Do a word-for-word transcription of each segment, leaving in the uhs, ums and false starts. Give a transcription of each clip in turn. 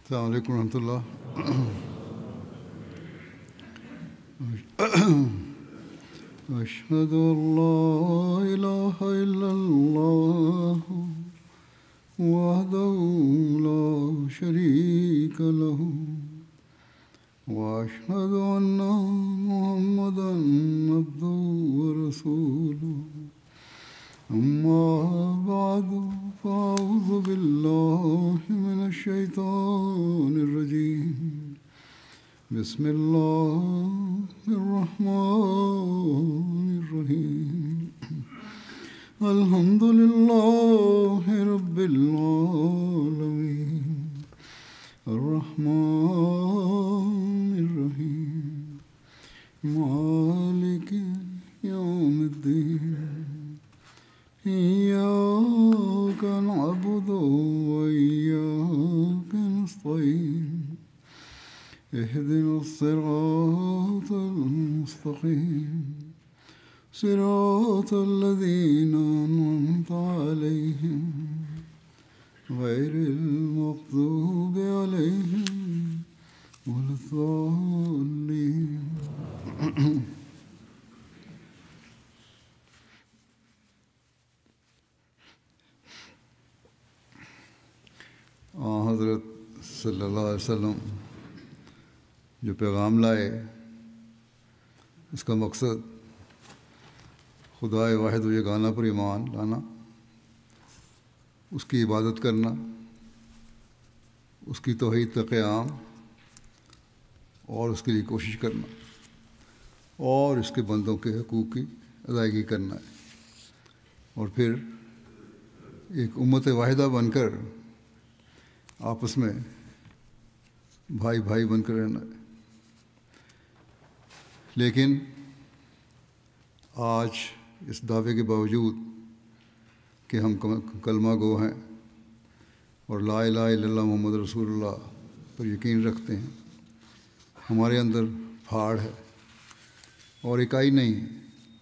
السلام علیکم ورحمۃ اللہ. اشہد ان لا الہ الا اللہ وحدہ لا شریک لہ واشہد ان محمدا عبدہ ورسولہ. اما بعد فاعوذ باللہ من الشیطان الرجیم. بسم اللہ الرحمن الرحیم. الحمد للہ رب العالمین الرحمن الرحیم مالک یوم الدین. إياك نعبد وإياك نستعين. اهدنا الصراط المستقيم صراط الذين أنعمت عليهم غير المغضوب عليهم ولا الضالين. حضرت صلی اللہ علیہ وسلم جو پیغام لائے اس کا مقصد خدائے واحد و یگانہ پر ایمان لانا، اس کی عبادت کرنا، اس کی توحید کا قیام اور اس کے لیے کوشش کرنا اور اس کے بندوں کے حقوق کی ادائیگی کرنا ہے، اور پھر ایک امت واحدہ بن کر آپس میں بھائی بھائی بن کر رہنا ہے. لیکن آج اس دعوے کے باوجود کہ ہم کلمہ گو ہیں اور لا الہ الا اللہ محمد رسول اللہ پر یقین رکھتے ہیں، ہمارے اندر پھاڑ ہے اور اکائی نہیں ہے.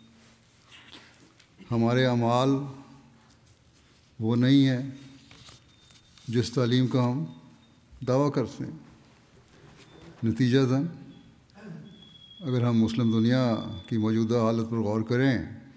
ہمارے اعمال وہ نہیں ہیں جس تعلیم کا ہم دعویٰ کرتے ہیں. نتیجتاً اگر ہم مسلم دنیا کی موجودہ حالت پر غور کریں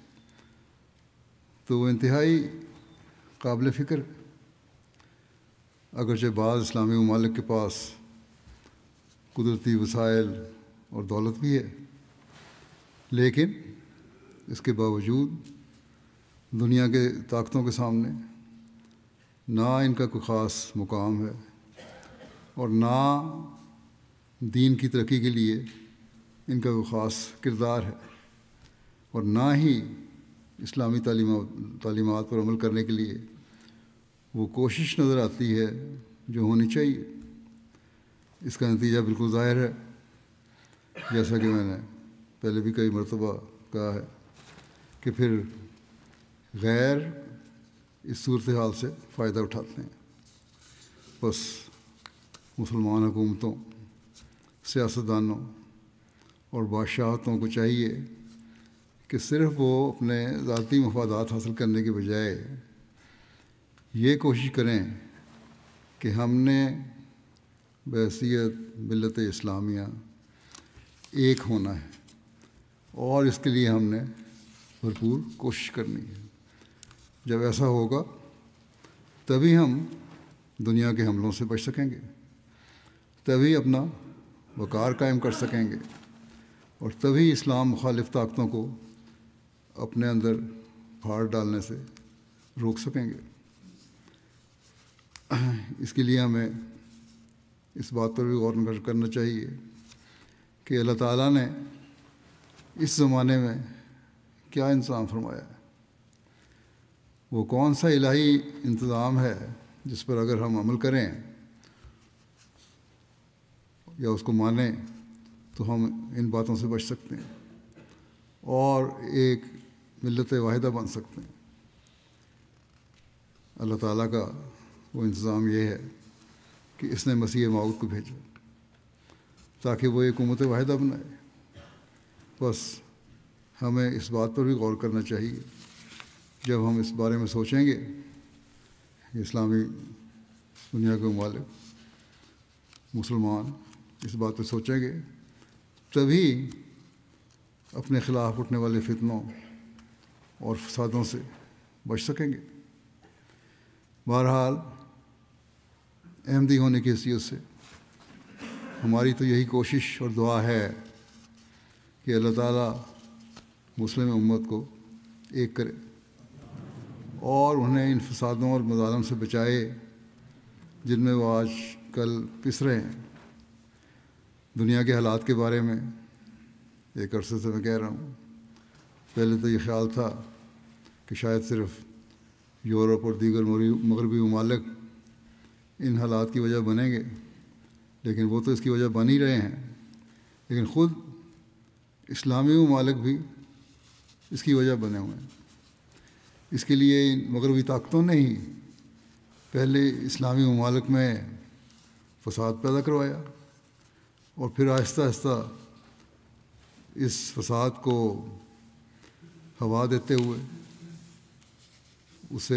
تو وہ انتہائی قابل فکر ہے. اگرچہ بعض اسلامی ممالک کے پاس قدرتی وسائل اور دولت بھی ہے، لیکن اس کے باوجود دنیا کے طاقتوں کے سامنے نہ ان کا کوئی خاص مقام ہے اور نہ دین کی ترقی کے لیے ان کا کوئی خاص کردار ہے، اور نہ ہی اسلامی تعلیمات تعلیمات پر عمل کرنے کے لیے وہ کوشش نظر آتی ہے جو ہونی چاہیے. اس کا نتیجہ بالکل ظاہر ہے، جیسا کہ میں نے پہلے بھی کئی مرتبہ کہا ہے کہ پھر غیر اس صورتحال سے فائدہ اٹھاتے ہیں. بس مسلمان حکومتوں، سیاستدانوں اور بادشاہتوں کو چاہیے کہ صرف وہ اپنے ذاتی مفادات حاصل کرنے کے بجائے یہ کوشش کریں کہ ہم نے بحیثیت ملت اسلامیہ ایک ہونا ہے، اور اس کے لیے ہم نے بھرپور کوشش کرنی ہے. جب ایسا ہوگا تبھی ہم دنیا کے حملوں سے بچ سکیں گے، تبھی اپنا وقار قائم کر سکیں گے، اور تبھی اسلام مخالف طاقتوں کو اپنے اندر پھاڑ ڈالنے سے روک سکیں گے. اس کے لیے ہمیں اس بات پر بھی غور کرنا چاہیے کہ اللہ تعالیٰ نے اس زمانے میں کیا انتظام فرمایا ہے. وہ کون سا الہی انتظام ہے جس پر اگر ہم عمل کریں یا اس کو مانیں تو ہم ان باتوں سے بچ سکتے ہیں اور ایک ملت واحدہ بن سکتے ہیں. اللہ تعالیٰ کا وہ انتظام یہ ہے کہ اس نے مسیح موعود کو بھیجا تاکہ وہ ایک امت واحدہ بنائے. بس ہمیں اس بات پر بھی غور کرنا چاہیے جب ہم اس بارے میں سوچیں گے اسلامی دنیا کے ممالک مسلمان اس بات پہ سوچیں گے تبھی اپنے خلاف اٹھنے والے فتنوں اور فسادوں سے بچ سکیں گے۔ بہرحال احمدی ہونے کی حیثیت سے ہماری تو یہی کوشش اور دعا ہے کہ اللہ تعالیٰ مسلم امت کو ایک کرے اور انہیں ان فسادوں اور مظالم سے بچائے جن میں وہ آج کل پس رہے ہیں۔ دنیا کے حالات کے بارے میں ایک عرصے سے میں کہہ رہا ہوں، پہلے تو یہ خیال تھا کہ شاید صرف یورپ اور دیگر مغربی ممالک ان حالات کی وجہ بنیں گے، لیکن وہ تو اس کی وجہ بن ہی رہے ہیں، لیکن خود اسلامی ممالک بھی اس کی وجہ بنے ہوئے ہیں۔ اس کے لیے مغربی طاقتوں نے ہی پہلے اسلامی ممالک میں فساد پیدا کروایا اور پھر آہستہ آہستہ اس فساد کو ہوا دیتے ہوئے اسے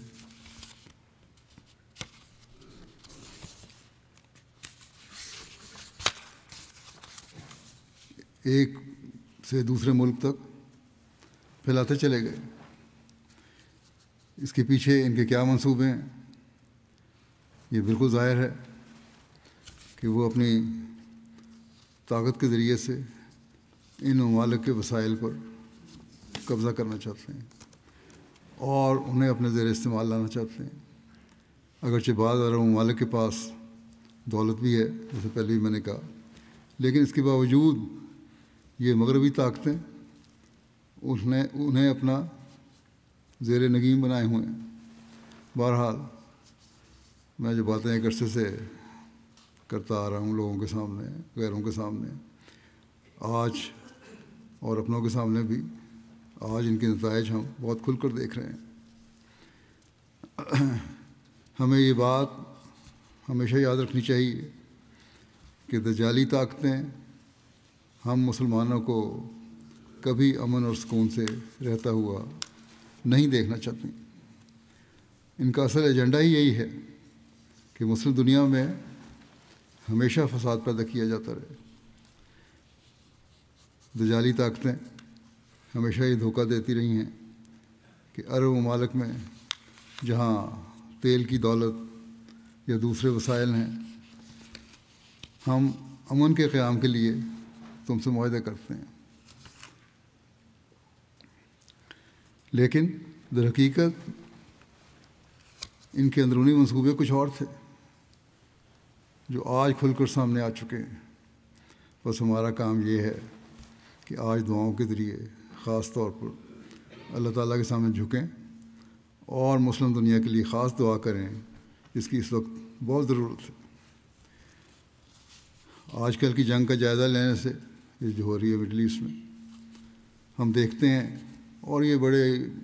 ایک سے دوسرے ملک تک پھیلاتے چلے گئے۔ اس کے پیچھے ان کے کیا منصوبے ہیں یہ بالکل ظاہر ہے کہ وہ اپنی طاقت کے ذریعے سے ان ممالک کے وسائل پر قبضہ کرنا چاہتے ہیں اور انہیں اپنے زیر استعمال لانا چاہتے ہیں۔ اگرچہ بعض عرب ممالک کے پاس دولت بھی ہے جیسے پہلے بھی میں نے کہا، لیکن اس کے باوجود یہ مغربی طاقتیں انہیں انہیں اپنا زیر نگین بنائے ہوئے ہیں۔ بہرحال میں جو باتیں ایک عرصے سے کرتا آ رہا ہوں لوگوں کے سامنے، غیروں کے سامنے، آج اور اپنوں کے سامنے بھی، آج ان کے نتائج ہم بہت کھل کر دیکھ رہے ہیں۔ ہمیں یہ بات ہمیشہ یاد رکھنی چاہیے کہ دجالی طاقتیں ہم مسلمانوں کو کبھی امن اور سکون سے رہتا ہوا نہیں دیکھنا چاہتی۔ ان کا اصل ایجنڈا ہی یہی ہے کہ مسلم دنیا میں ہمیشہ فساد پیدا کیا جاتا رہے۔ دجالی طاقتیں ہمیشہ یہ دھوکہ دیتی رہی ہیں کہ عرب ممالک میں جہاں تیل کی دولت یا دوسرے وسائل ہیں، ہم امن کے قیام کے لیے تم سے معاہدے کرتے ہیں، لیکن در حقیقت ان کے اندرونی منصوبے کچھ اور تھے جو آج کھل کر سامنے آ چکے ہیں۔ بس ہمارا کام یہ ہے کہ آج دعاؤں کے ذریعے خاص طور پر اللہ تعالیٰ کے سامنے جھکیں اور مسلم دنیا کے لیے خاص دعا کریں جس کی اس وقت بہت ضرورت ہے۔ آج کل کی جنگ کا جائزہ لینے سے یہ جو ہو رہی ہے مڈل ایسٹ میں، ہم دیکھتے ہیں اور یہ بڑے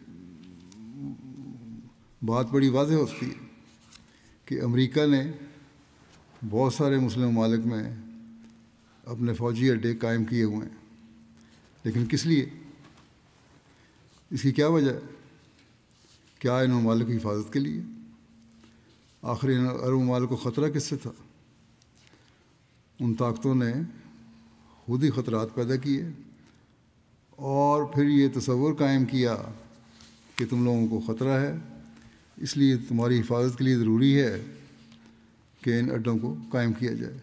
بات بڑی واضح ہوتی ہے کہ امریکہ نے بہت سارے مسلم ممالک میں اپنے فوجی اڈے قائم کیے ہوئے ہیں، لیکن کس لیے؟ اس کی کیا وجہ ہے؟ کیا ان ممالک کی حفاظت کے لیے؟ آخر ان عرب ممالک کو خطرہ کس سے تھا؟ ان طاقتوں نے خود ہی خطرات پیدا کیے اور پھر یہ تصور قائم کیا کہ تم لوگوں کو خطرہ ہے، اس لیے تمہاری حفاظت کے لیے ضروری ہے کہ ان اڈوں کو قائم کیا جائے،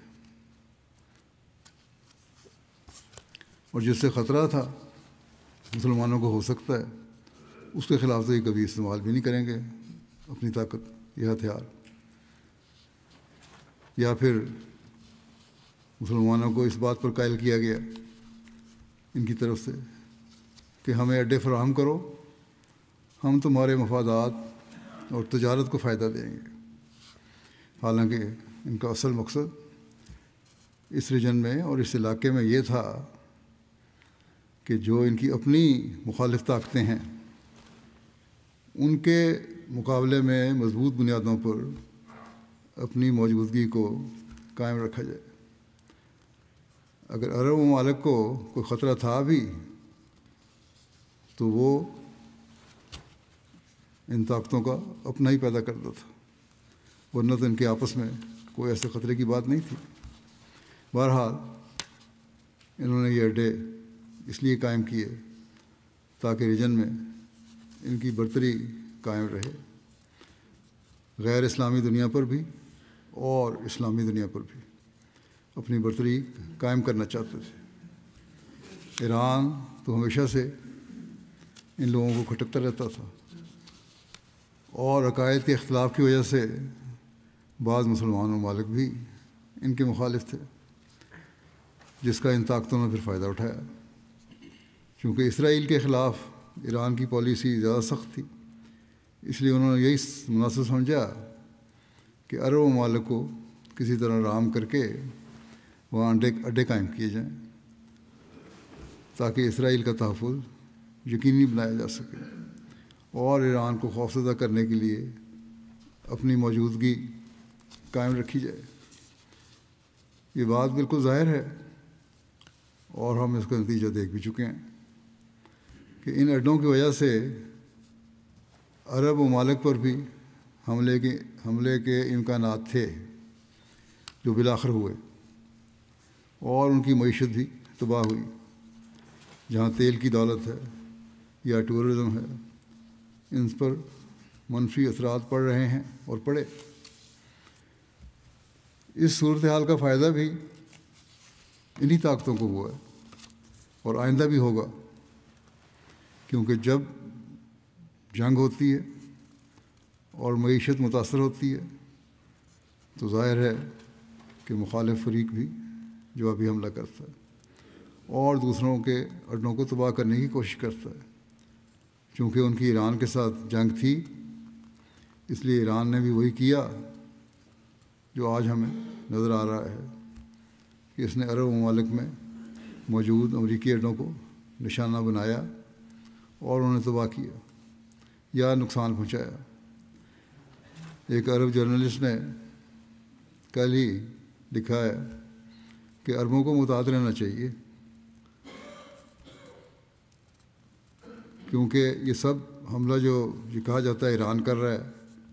اور جس سے خطرہ تھا مسلمانوں کو ہو سکتا ہے اس کے خلاف تو یہ کبھی استعمال بھی نہیں کریں گے اپنی طاقت یا ہتھیار، یا پھر مسلمانوں کو اس بات پر قائل کیا گیا ان کی طرف سے کہ ہمیں اڈے فراہم کرو، ہم تمہارے مفادات اور تجارت کو فائدہ دیں گے۔ حالانکہ ان کا اصل مقصد اس ریجن میں اور اس علاقے میں یہ تھا کہ جو ان کی اپنی مخالف طاقتیں ہیں ان کے مقابلے میں مضبوط بنیادوں پر اپنی موجودگی کو قائم رکھا جائے۔ اگر عرب ممالک کو کوئی خطرہ تھا بھی تو وہ ان طاقتوں کا اپنا ہی پیدا کرتا تھا، ورنہ تو ان کے آپس میں کوئی ایسے خطرے کی بات نہیں تھی۔ بہرحال انہوں نے یہ اڈے اس لیے قائم کیے تاکہ ریجن میں ان کی برتری قائم رہے، غیر اسلامی دنیا پر بھی اور اسلامی دنیا پر بھی اپنی برتری قائم کرنا چاہتے تھے۔ ایران تو ہمیشہ سے ان لوگوں کو کھٹکتا رہتا تھا، اور عقائد کے اختلاف کی وجہ سے بعض مسلمان ممالک بھی ان کے مخالف تھے، جس کا ان طاقتوں نے پھر فائدہ اٹھایا۔ چونکہ اسرائیل کے خلاف ایران کی پالیسی زیادہ سخت تھی، اس لیے انہوں نے یہی مناسب سمجھا کہ عرب ممالک کو کسی طرح رام کر کے وہاں اڈے اڈے قائم کیے جائیں تاکہ اسرائیل کا تحفظ یقینی بنایا جا سکے اور ایران کو خوفزدہ کرنے کے لیے اپنی موجودگی قائم رکھی جائے۔ یہ بات بالکل ظاہر ہے اور ہم اس کا نتیجہ دیکھ بھی چکے ہیں کہ ان اڈوں کی وجہ سے عرب ممالک پر بھی حملے کے حملے کے امکانات تھے جو بالآخر ہوئے، اور ان کی معیشت بھی تباہ ہوئی۔ جہاں تیل کی دولت ہے یا ٹورزم ہے، ان پر منفی اثرات پڑ رہے ہیں اور پڑے۔ اس صورتحال کا فائدہ بھی انہی طاقتوں کو ہوا ہے اور آئندہ بھی ہوگا، کیونکہ جب جنگ ہوتی ہے اور معیشت متاثر ہوتی ہے تو ظاہر ہے کہ مخالف فریق بھی جوابی حملہ کرتا ہے اور دوسروں کے اڈوں کو تباہ کرنے کی کوشش کرتا ہے۔ چونکہ ان کی ایران کے ساتھ جنگ تھی، اس لیے ایران نے بھی وہی کیا جو آج ہمیں نظر آ رہا ہے کہ اس نے عرب ممالک میں موجود امریکی اڈوں کو نشانہ بنایا اور انہیں تباہ کیا یا نقصان پہنچایا۔ ایک عرب جرنلسٹ نے کل ہی لکھا ہے کہ عربوں کو محتاط رہنا چاہیے، کیونکہ یہ سب حملہ جو یہ کہا جاتا ہے ایران کر رہا ہے،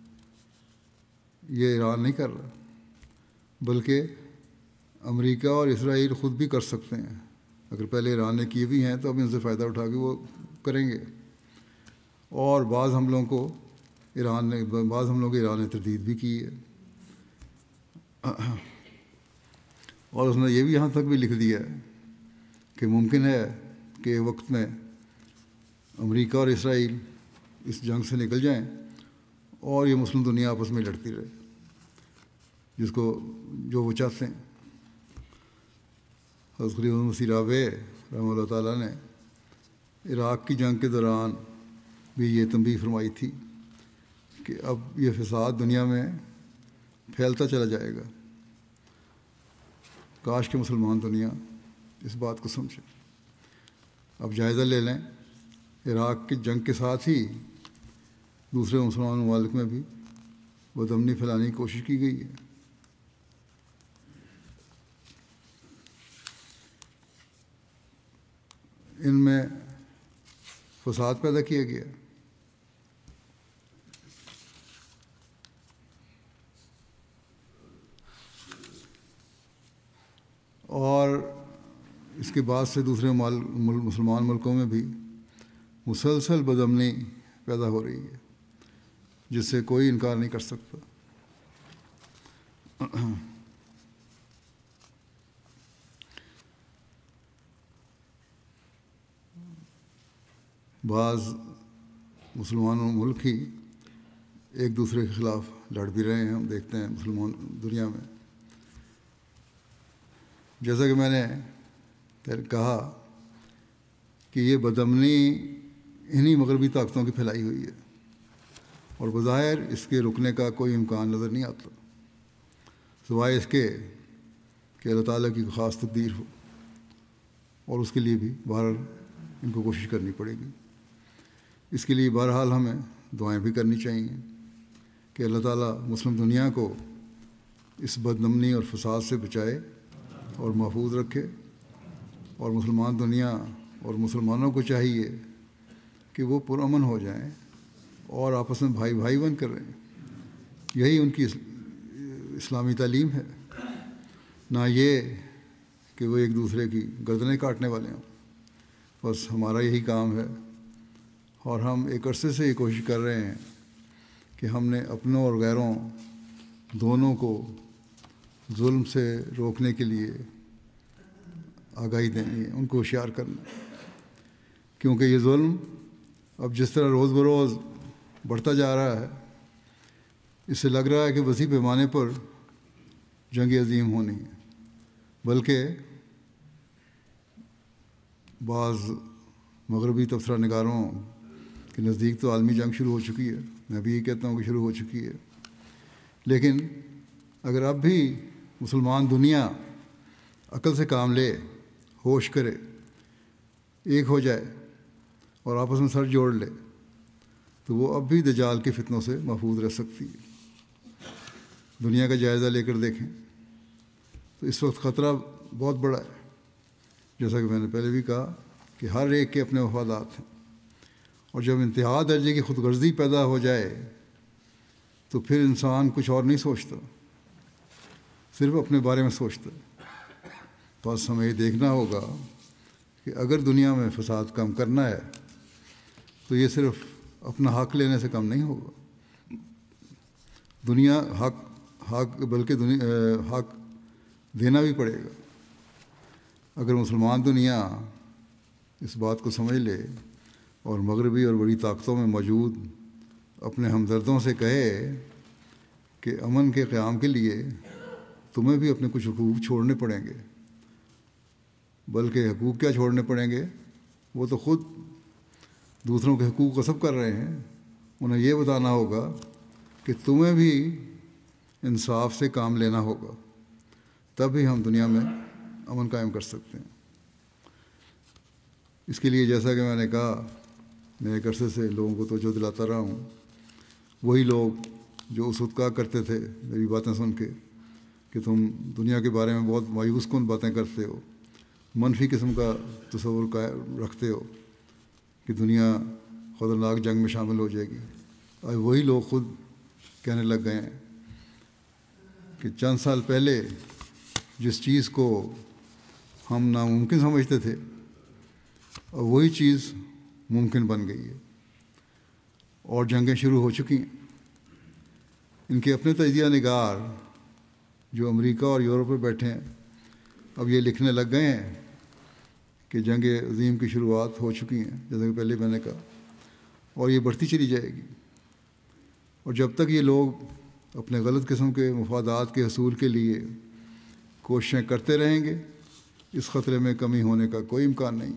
یہ ایران نہیں کر رہا، بلکہ امریکہ اور اسرائیل خود بھی کر سکتے ہیں۔ اگر پہلے ایران نے کیے بھی ہیں تو اب ان سے فائدہ اٹھا کے وہ کریں گے، اور بعض حملوں کو ایران نے بعض حملوں کو ایران نے تردید بھی کی ہے، اور اس نے یہ بھی یہاں تک بھی لکھ دیا ہے کہ ممکن ہے کہ ایک وقت میں امریکہ اور اسرائیل اس جنگ سے نکل جائیں اور یہ مسلم دنیا آپس میں لڑتی رہے، جس کو جو وہ چاہتے ہیں۔ حضرت خلیفہ مسیح رابع رحمہ اللہ تعالیٰ نے عراق کی جنگ کے دوران بھی یہ تنبیہ فرمائی تھی کہ اب یہ فساد دنیا میں پھیلتا چلا جائے گا، کاش کہ مسلمان دنیا اس بات کو سمجھے۔ اب جائزہ لے لیں، عراق کی جنگ کے ساتھ ہی دوسرے مسلمان ممالک میں بھی بدامنی پھیلانے کی کوشش کی گئی ہے۔ ان میں فساد پیدا کیا گیا، اور اس کے بعد سے دوسرے مسلمان ملکوں میں بھی مسلسل بدامنی پیدا ہو رہی ہے، جس سے کوئی انکار نہیں کر سکتا۔ بعض مسلمان ملک ہی ایک دوسرے کے خلاف لڑ بھی رہے ہیں، ہم دیکھتے ہیں مسلمان دنیا میں۔ جیسا کہ میں نے کہا کہ یہ بدامنی انہی مغربی طاقتوں کی پھیلائی ہوئی ہے، اور بظاہر اس کے رکنے کا کوئی امکان نظر نہیں آتا، سوائے اس کے کہ اللہ تعالیٰ کی خاص تقدیر ہو، اور اس کے لیے بھی بہرحال ان کو کوشش کرنی پڑے گی۔ اس کے لیے بہرحال ہمیں دعائیں بھی کرنی چاہیے کہ اللہ تعالیٰ مسلم دنیا کو اس بدامنی اور فساد سے بچائے اور محفوظ رکھے، اور مسلمان دنیا اور مسلمانوں کو چاہیے کہ وہ پرامن ہو جائیں اور آپس میں بھائی بھائی بن کر رہیں۔ یہی ان کی اسلامی تعلیم ہے، نہ یہ کہ وہ ایک دوسرے کی گردنیں کاٹنے والے ہوں. بس ہمارا یہی کام ہے، اور ہم ایک عرصے سے یہ کوشش کر رہے ہیں کہ ہم نے اپنوں اور غیروں دونوں کو ظلم سے روکنے کے لیے آگاہی دینی ہے، ان کو ہوشیار کرنا. کیونکہ یہ ظلم اب جس طرح روز بروز بڑھتا جا رہا ہے، اس سے لگ رہا ہے کہ وسیع پیمانے پر جنگ عظیم ہونی ہے. بلکہ بعض مغربی تبصرہ نگاروں کے نزدیک تو عالمی جنگ شروع ہو چکی ہے. میں بھی یہ کہتا ہوں کہ شروع ہو چکی ہے. لیکن اگر اب بھی مسلمان دنیا عقل سے کام لے، ہوش کرے، ایک ہو جائے اور آپس میں سر جوڑ لے، تو وہ اب بھی دجال کے فتنوں سے محفوظ رہ سکتی ہے. دنیا کا جائزہ لے کر دیکھیں تو اس وقت خطرہ بہت بڑا ہے. جیسا کہ میں نے پہلے بھی کہا کہ ہر ایک کے اپنے مفادات ہیں، اور جب انتہا درجے کی خود غرضی پیدا ہو جائے تو پھر انسان کچھ اور نہیں سوچتا، صرف اپنے بارے میں سوچتا ہے. بس ہمیں یہ دیکھنا ہوگا کہ اگر دنیا میں فساد کم کرنا ہے تو یہ صرف اپنا حق لینے سے کم نہیں ہوگا. دنیا حق حق بلکہ دنیا حق دینا بھی پڑے گا. اگر مسلمان دنیا اس بات کو سمجھ لے اور مغربی اور بڑی طاقتوں میں موجود اپنے ہمدردوں سے کہے کہ امن کے قیام کے لیے تمہیں بھی اپنے کچھ حقوق چھوڑنے پڑیں گے، بلکہ حقوق کیا چھوڑنے پڑیں گے، وہ تو خود دوسروں کے حقوق غصب کر رہے ہیں. انہیں یہ بتانا ہوگا کہ تمہیں بھی انصاف سے کام لینا ہوگا، تب ہی ہم دنیا میں امن قائم کر سکتے ہیں. اس کے لیے جیسا کہ میں نے کہا، میں ایک عرصے سے لوگوں کو توجہ دلاتا رہا ہوں. وہی لوگ جو اس وقت کہا کرتے تھے میری باتیں سن کے کہ تم دنیا کے بارے میں بہت مایوس کن باتیں کرتے ہو، منفی قسم کا تصور رکھتے ہو کہ دنیا خطرناک جنگ میں شامل ہو جائے گی، اور وہی لوگ خود کہنے لگ گئے ہیں کہ چند سال پہلے جس چیز کو ہم ناممکن سمجھتے تھے، اور وہی چیز ممکن بن گئی ہے، اور جنگیں شروع ہو چکی ہیں. ان کے اپنے تجزیہ نگار جو امریکہ اور یورپ میں بیٹھے ہیں اب یہ لکھنے لگ گئے ہیں کہ جنگ عظیم کی شروعات ہو چکی ہیں، جیسا کہ پہلے میں نے کہا، اور یہ بڑھتی چلی جائے گی. اور جب تک یہ لوگ اپنے غلط قسم کے مفادات کے حصول کے لیے کوششیں کرتے رہیں گے، اس خطرے میں کمی ہونے کا کوئی امکان نہیں.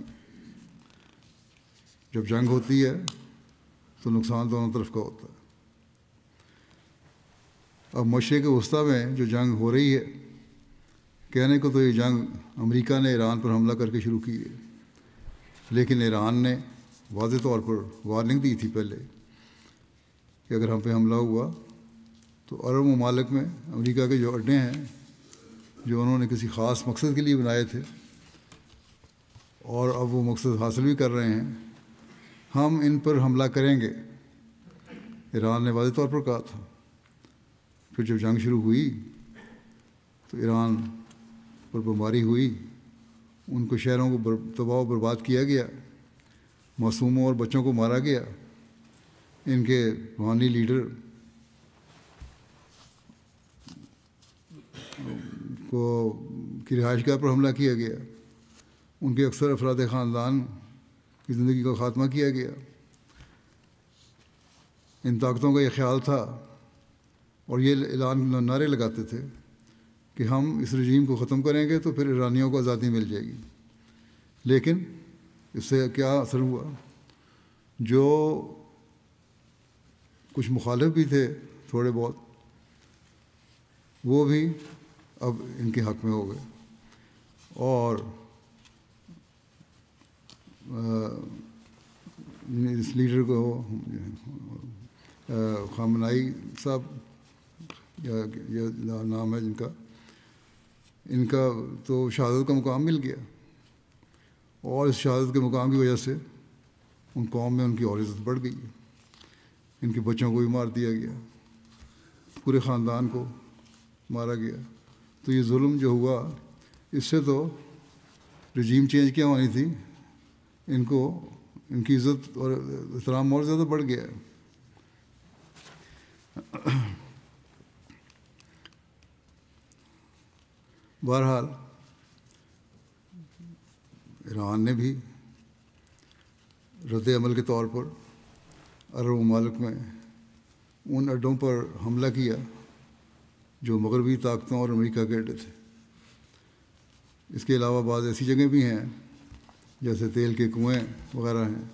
جب جنگ ہوتی ہے تو نقصان دونوں طرف کا ہوتا ہے. اب مشرق وسطیٰ میں جو جنگ ہو رہی ہے، کہنے کو تو یہ جنگ امریکہ نے ایران پر حملہ کر کے شروع کی ہے، لیکن ایران نے واضح طور پر وارننگ دی تھی پہلے کہ اگر ہم پہ حملہ ہوا تو عرب ممالک میں امریکہ کے جو اڈے ہیں جو انہوں نے کسی خاص مقصد کے لیے بنائے تھے اور اب وہ مقصد حاصل بھی کر رہے ہیں، ہم ان پر حملہ کریں گے. ایران نے واضح طور پر کہا تھا. پھر جب جنگ شروع ہوئی تو ایران پر بمباری ہوئی، ان کو شہروں کو تباہ و برباد کیا گیا، معصوموں اور بچوں کو مارا گیا. ان کے روحانی لیڈر کو کی رہائش گاہ پر حملہ کیا گیا، ان کے اکثر افراد خاندان کی زندگی کا خاتمہ کیا گیا. ان طاقتوں کا یہ خیال تھا اور یہ اعلان نعرے لگاتے تھے کہ ہم اس رجیم کو ختم کریں گے تو پھر ایرانیوں کو آزادی مل جائے گی. لیکن اس سے کیا اثر ہوا؟ جو کچھ مخالف بھی تھے تھوڑے بہت، وہ بھی اب ان کے حق میں ہو گئے، اور اس لیڈر کو خامنائی صاحب یا نام ہے جن کا، ان کا تو شہادت کا مقام مل گیا، اور اس شہادت کے مقام کی وجہ سے ان قوم میں ان کی اور عزت بڑھ گئی. ان کے بچوں کو بھی مار دیا گیا، پورے خاندان کو مارا گیا. تو یہ ظلم جو ہوا، اس سے تو رجیم چینج کیا ہونی تھی، ان کو ان کی عزت اور احترام اور زیادہ بڑھ گیا ہے۔ بہرحال ایران نے بھی رد عمل کے طور پر عرب ممالک میں ان اڈوں پر حملہ کیا جو مغربی طاقتوں اور امریکہ کے اڈے تھے۔ اس کے علاوہ بعض ایسی جگہیں بھی ہیں جیسے تیل کے کنویں وغیرہ ہیں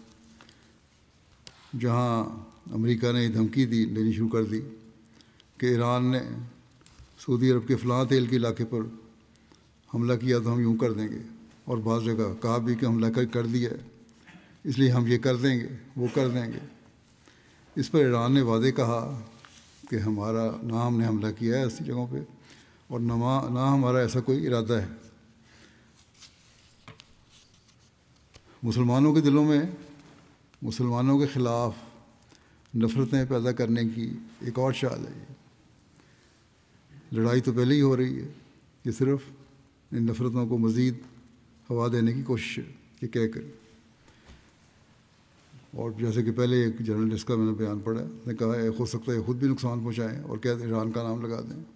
جہاں امریکہ نے دھمکی دی دینی شروع کر دی کہ ایران نے سعودی عرب کے فلاں تیل کے علاقے پر حملہ کیا تو ہم یوں کر دیں گے، اور بعض جگہ کہا بھی کہ حملہ کر دیا ہے اس لیے ہم یہ کر دیں گے وہ کر دیں گے۔ اس پر ایران نے واضح کہا کہ ہمارا نہ ہم نے حملہ کیا ہے ایسی جگہوں پہ، اور نہ نہ ہمارا ایسا کوئی ارادہ ہے۔ مسلمانوں کے دلوں میں مسلمانوں کے خلاف نفرتیں پیدا کرنے کی ایک اور چال ہے۔ لڑائی تو پہلے ہی ہو رہی ہے، یہ صرف ان نفرتوں کو مزید ہوا دینے کی کوشش ہے یہ کہہ کر۔ اور جیسے کہ پہلے ایک جرنلسٹ کا میں نے بیان پڑھا، اس نے کہا ہے ہو سکتا ہے خود بھی نقصان پہنچائیں اور کہتے ایران کا نام لگا دیں۔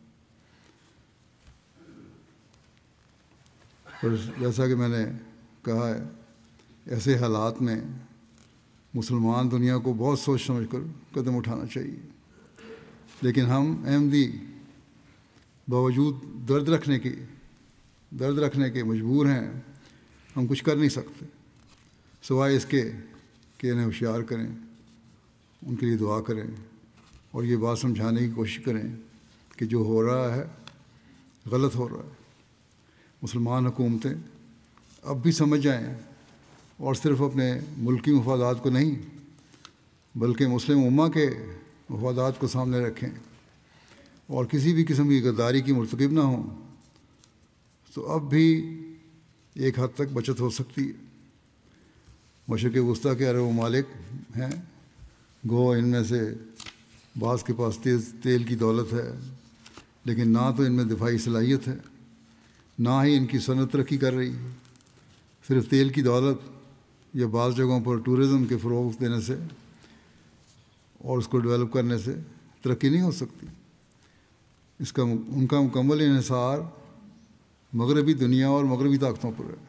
اور جیسا کہ میں نے کہا ہے، ایسے حالات میں مسلمان دنیا کو بہت سوچ سمجھ کر قدم اٹھانا چاہیے، لیکن ہم احمدی باوجود درد رکھنے کے درد رکھنے کے مجبور ہیں۔ ہم کچھ کر نہیں سکتے سوائے اس کے کہ انہیں ہوشیار کریں، ان کے لیے دعا کریں اور یہ بات سمجھانے کی کوشش کریں کہ جو ہو رہا ہے غلط ہو رہا ہے۔ مسلمان حکومتیں اب بھی سمجھ جائیں اور صرف اپنے ملکی مفادات کو نہیں بلکہ مسلم امہ کے مفادات کو سامنے رکھیں اور کسی بھی قسم کی غداری کی مرتکب نہ ہوں، تو اب بھی ایک حد تک بچت ہو سکتی ہے۔ مشرق وسطیٰ کے عرب ممالک ہیں، گو ان میں سے بعض کے پاس تیز تیل کی دولت ہے، لیکن نہ تو ان میں دفاعی صلاحیت ہے، نہ ہی ان کی صنعت ترقی کر رہی ہے۔ صرف تیل کی دولت یا بعض جگہوں پر ٹورزم کے فروغ دینے سے اور اس کو ڈیولپ کرنے سے ترقی نہیں ہو سکتی۔ اس کا ان کا مکمل انحصار مغربی دنیا اور مغربی طاقتوں پر ہے۔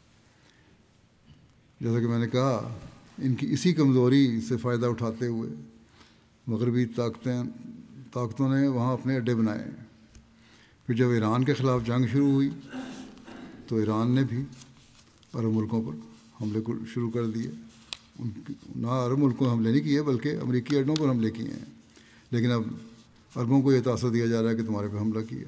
جیسا کہ میں نے کہا، ان کی اسی کمزوری سے فائدہ اٹھاتے ہوئے مغربی طاقتیں طاقتوں نے وہاں اپنے اڈے بنائے ہیں۔ پھر جب ایران کے خلاف جنگ شروع ہوئی تو ایران نے بھی عرب ملکوں پر حملے کو شروع کر دیے۔ ان نہ عرب ملکوں حملے نہیں کیے بلکہ امریکی اڈوں پر حملے کیے ہیں، لیکن اب عربوں کو یہ تاثر دیا جا رہا ہے کہ تمہارے پہ حملہ کیا۔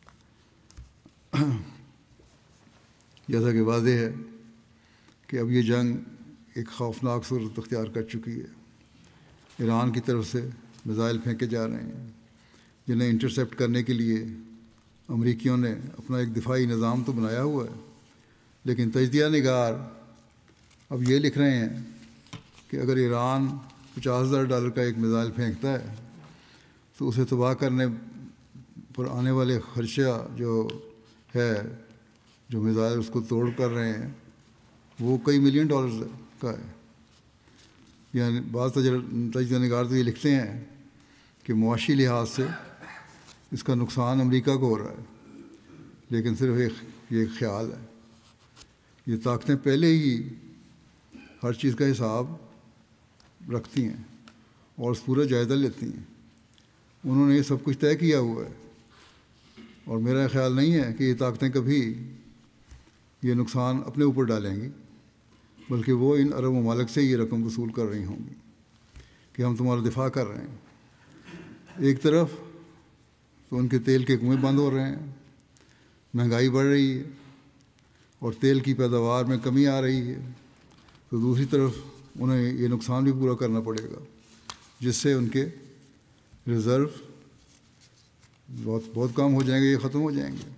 جیسا کہ واضح ہے کہ اب یہ جنگ ایک خوفناک صورت اختیار کر چکی ہے۔ ایران کی طرف سے میزائل پھینکے جا رہے ہیں جنہیں انٹرسیپٹ کرنے کے لیے امریکیوں نے اپنا ایک دفاعی نظام تو بنایا ہوا ہے، لیکن تجزیہ نگار اب یہ لکھ رہے ہیں کہ اگر ایران پچاس ہزار ڈالر کا ایک میزائل پھینکتا ہے تو اسے تباہ کرنے پر آنے والے خرچہ جو ہے، جو میزائل اس کو توڑ کر رہے ہیں، وہ کئی ملین ڈالرز کا ہے۔ یعنی بعض تجزیہ نگار تو یہ لکھتے ہیں کہ معاشی لحاظ سے اس کا نقصان امریکہ کو ہو رہا ہے، لیکن صرف ایک یہ ایک خیال ہے۔ یہ طاقتیں پہلے ہی ہر چیز کا حساب رکھتی ہیں اور اس پورا جائزہ لیتی ہیں۔ انہوں نے یہ سب کچھ طے کیا ہوا ہے، اور میرا خیال نہیں ہے کہ یہ طاقتیں کبھی یہ نقصان اپنے اوپر ڈالیں گی، بلکہ وہ ان عرب ممالک سے یہ رقم وصول کر رہی ہوں گی کہ ہم تمہارا دفاع کر رہے ہیں۔ ایک طرف تو ان کے تیل کے کنویں بند ہو رہے ہیں، مہنگائی بڑھ رہی ہے اور تیل کی پیداوار میں کمی آ رہی ہے، تو دوسری طرف انہیں یہ نقصان بھی پورا کرنا پڑے گا جس سے ان کے ریزرو بہت بہت کم ہو جائیں گے، یہ ختم ہو جائیں گے۔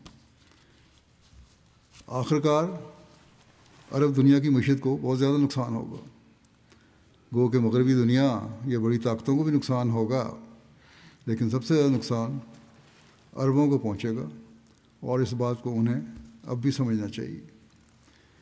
آخرکار عرب دنیا کی معیشت کو بہت زیادہ نقصان ہوگا، گو کہ مغربی دنیا یا بڑی طاقتوں کو بھی نقصان ہوگا، لیکن سب سے زیادہ نقصان عربوں کو پہنچے گا، اور اس بات کو انہیں اب بھی سمجھنا چاہیے۔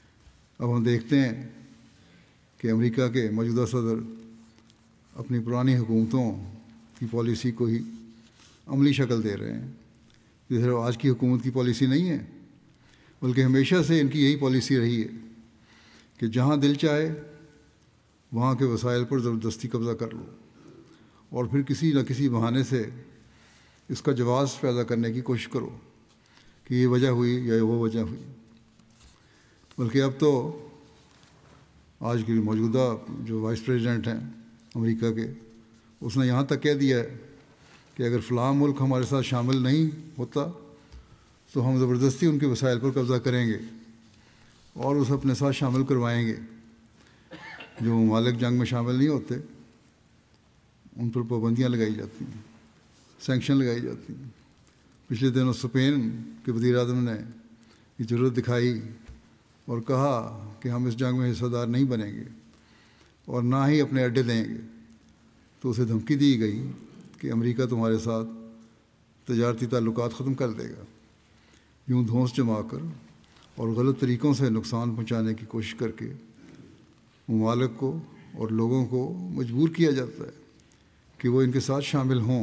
اب ہم دیکھتے ہیں کہ امریکہ کے موجودہ صدر اپنی پرانی حکومتوں کی پالیسی کو ہی عملی شکل دے رہے ہیں. یہ صرف آج کی حکومت کی پالیسی نہیں ہے، بلکہ ہمیشہ سے ان کی یہی پالیسی رہی ہے کہ جہاں دل چاہے وہاں کے وسائل پر زبردستی قبضہ کر لو اور پھر کسی نہ کسی بہانے سے اس کا جواز پیدا کرنے کی کوشش کرو کہ یہ وجہ ہوئی یا وہ وجہ ہوئی. بلکہ اب تو آج کی موجودہ جو وائس پریزیڈنٹ ہیں امریکہ کے، اس نے یہاں تک کہہ دیا ہے کہ اگر فلاں ملک ہمارے ساتھ شامل نہیں ہوتا تو ہم زبردستی ان کے وسائل پر قبضہ کریں گے اور اسے اپنے ساتھ شامل کروائیں گے. جو ممالک جنگ میں شامل نہیں ہوتے ان پر پابندیاں لگائی جاتی ہیں، سینکشن لگائی جاتی ہیں. پچھلے دنوں اسپین کے وزیر اعظم نے یہ ضرورت دکھائی اور کہا کہ ہم اس جنگ میں حصہ دار نہیں بنیں گے اور نہ ہی اپنے اڈے دیں گے. تو اسے دھمکی دی گئی کہ امریکہ تمہارے ساتھ تجارتی تعلقات ختم کر دے گا. یوں دھونس جما کر اور غلط طریقوں سے نقصان پہنچانے کی کوشش کر کے ممالک کو اور لوگوں کو مجبور کیا جاتا ہے کہ وہ ان کے ساتھ شامل ہوں.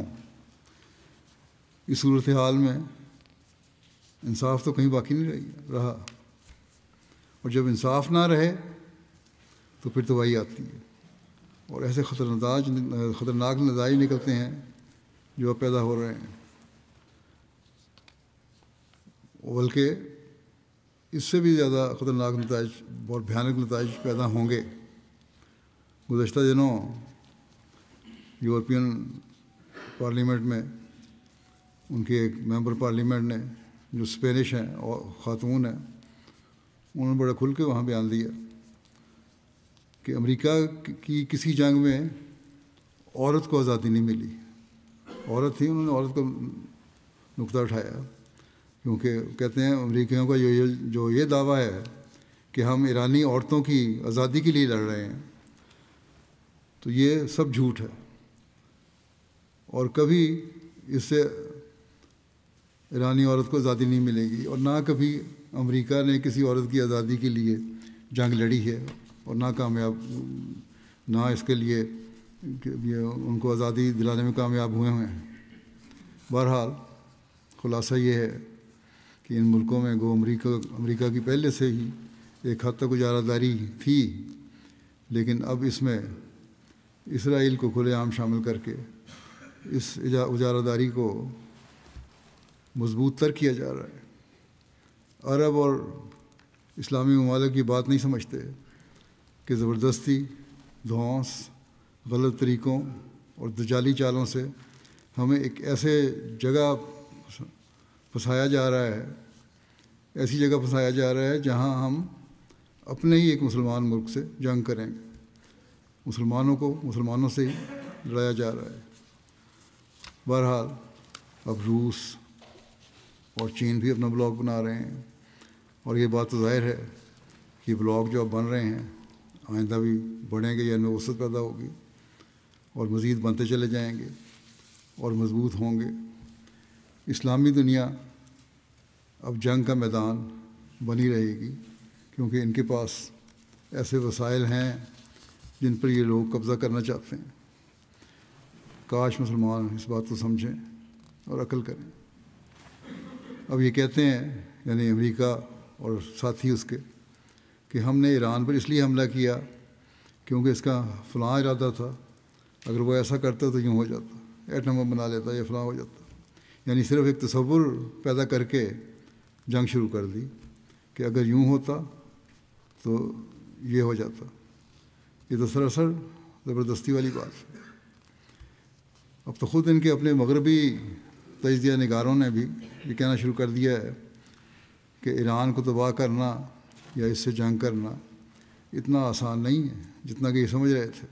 اس صورتحال میں انصاف تو کہیں باقی نہیں رہی رہا اور جب انصاف نہ رہے تو پھر تباہی آتی ہے اور ایسے خطرناک خطرناک نتائج نکلتے ہیں جو اب پیدا ہو رہے ہیں. بلکہ اس سے بھی زیادہ خطرناک نتائج، بہت بھیانک نتائج پیدا ہوں گے. گزشتہ دنوں یورپین پارلیمنٹ میں ان کے ایک ممبر پارلیمنٹ نے جو اسپینش ہیں اور خاتون ہیں، انہوں نے بڑا کھل کے وہاں بیان دیا کہ امریکہ کی کسی جنگ میں عورت کو آزادی نہیں ملی. عورت تھی، انہوں نے عورت کو نقطہ اٹھایا کیونکہ کہتے ہیں امریکیوں کا جو جو یہ دعویٰ ہے کہ ہم ایرانی عورتوں کی آزادی کے لیے لڑ رہے ہیں تو یہ سب جھوٹ ہے اور کبھی اس سے ایرانی عورت کو آزادی نہیں ملے گی اور نہ کبھی امریکہ نے کسی عورت کی آزادی کے لیے جنگ لڑی ہے اور نہ کامیاب نہ اس کے لیے ان کو آزادی دلانے میں کامیاب ہوئے ہوئے ہیں. بہرحال خلاصہ یہ ہے کہ ان ملکوں میں گو امریکہ امریکہ کی پہلے سے ہی ایک حد تک اجارہ داری تھی، لیکن اب اس میں اسرائیل کو کھلے عام شامل کر کے اس اجارہ داری کو مضبوط تر کیا جا رہا ہے. عرب اور اسلامی ممالک یہ بات نہیں سمجھتے کہ زبردستی، دھونس، غلط طریقوں اور دجالی چالوں سے ہمیں ایک ایسے جگہ پھنسایا جا رہا ہے ایسی جگہ پھنسایا جا رہا ہے جہاں ہم اپنے ہی ایک مسلمان ملک سے جنگ کریں گے. مسلمانوں کو مسلمانوں سے ہی لڑایا جا رہا ہے. بہرحال اب روس اور چین بھی اپنا بلاک بنا رہے ہیں اور یہ بات تو ظاہر ہے کہ بلاک جو اب بن رہے ہیں آئندہ بھی بڑھیں گے یا ان میں وسعت پیدا ہوگی اور مزید بنتے چلے جائیں گے اور مضبوط ہوں گے. اسلامی دنیا اب جنگ کا میدان بنی رہے گی کیونکہ ان کے پاس ایسے وسائل ہیں جن پر یہ لوگ قبضہ کرنا چاہتے ہیں. کاش مسلمان اس بات کو سمجھیں اور عقل کریں. اب یہ کہتے ہیں یعنی امریکہ اور ساتھی اس کے کہ ہم نے ایران پر اس لیے حملہ کیا کیونکہ اس کا فلاں ارادہ تھا، اگر وہ ایسا کرتا تو یوں ہو جاتا، ایٹم بم بنا لیتا یا فلاں ہو جاتا. یعنی صرف ایک تصور پیدا کر کے جنگ شروع کر دی کہ اگر یوں ہوتا تو یہ ہو جاتا. یہ تو سراسر زبردستی والی بات ہے. اب تو خود ان کے اپنے مغربی تجزیہ نگاروں نے بھی یہ کہنا شروع کر دیا ہے کہ ایران کو تباہ کرنا یا اس سے جنگ کرنا اتنا آسان نہیں ہے جتنا کہ یہ سمجھ رہے تھے.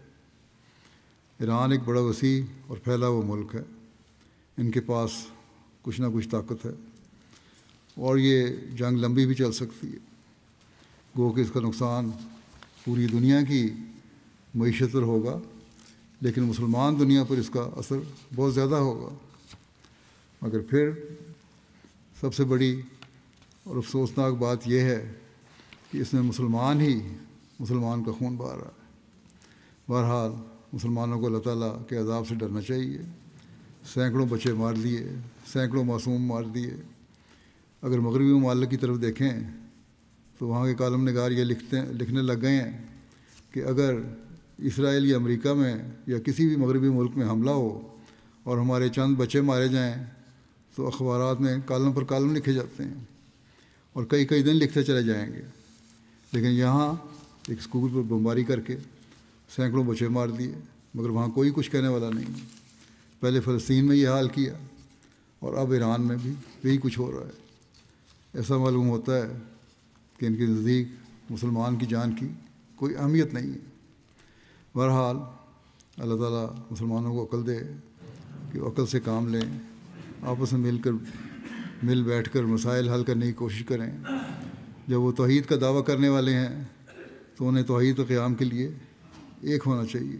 ایران ایک بڑا وسیع اور پھیلا ہوا ملک ہے، ان کے پاس کچھ نہ کچھ طاقت ہے اور یہ جنگ لمبی بھی چل سکتی ہے. گو کہ اس کا نقصان پوری دنیا کی معیشت پر ہوگا لیکن مسلمان دنیا پر اس کا اثر بہت زیادہ ہوگا. مگر پھر سب سے بڑی اور افسوسناک بات یہ ہے کہ اس میں مسلمان ہی مسلمان کا خون بہا رہا ہے۔ بہرحال مسلمانوں کو اللہ تعالیٰ کے عذاب سے ڈرنا چاہیے۔ سینکڑوں بچے مار دیے، سینکڑوں معصوم مار دیے۔ اگر مغربی ممالک کی طرف دیکھیں تو وہاں کے کالم نگار یہ لکھتے لکھنے لگ گئے ہیں کہ اگر اسرائیل یا امریکہ میں یا کسی بھی مغربی ملک میں حملہ ہو اور ہمارے چند بچے مارے جائیں تو اخبارات میں کالم پر کالم لکھے جاتے ہیں اور کئی کئی دن لکھتے چلے جائیں گے، لیکن یہاں ایک اسکول پر بمباری کر کے سینکڑوں بچے مار دیے، مگر وہاں کوئی کچھ کہنے والا نہیں۔ پہلے فلسطین میں یہ حال کیا اور اب ایران میں بھی یہی کچھ ہو رہا ہے۔ ایسا معلوم ہوتا ہے کہ ان کے نزدیک مسلمان کی جان کی کوئی اہمیت نہیں ہے۔ بہرحال اللہ تعالیٰ مسلمانوں کو عقل دے کہ وہ عقل سے کام لیں، آپس میں مل کر مل بیٹھ کر مسائل حل کرنے کی کوشش کریں۔ جب وہ توحید کا دعویٰ کرنے والے ہیں تو انہیں توحید و قیام کے لیے ایک ہونا چاہیے۔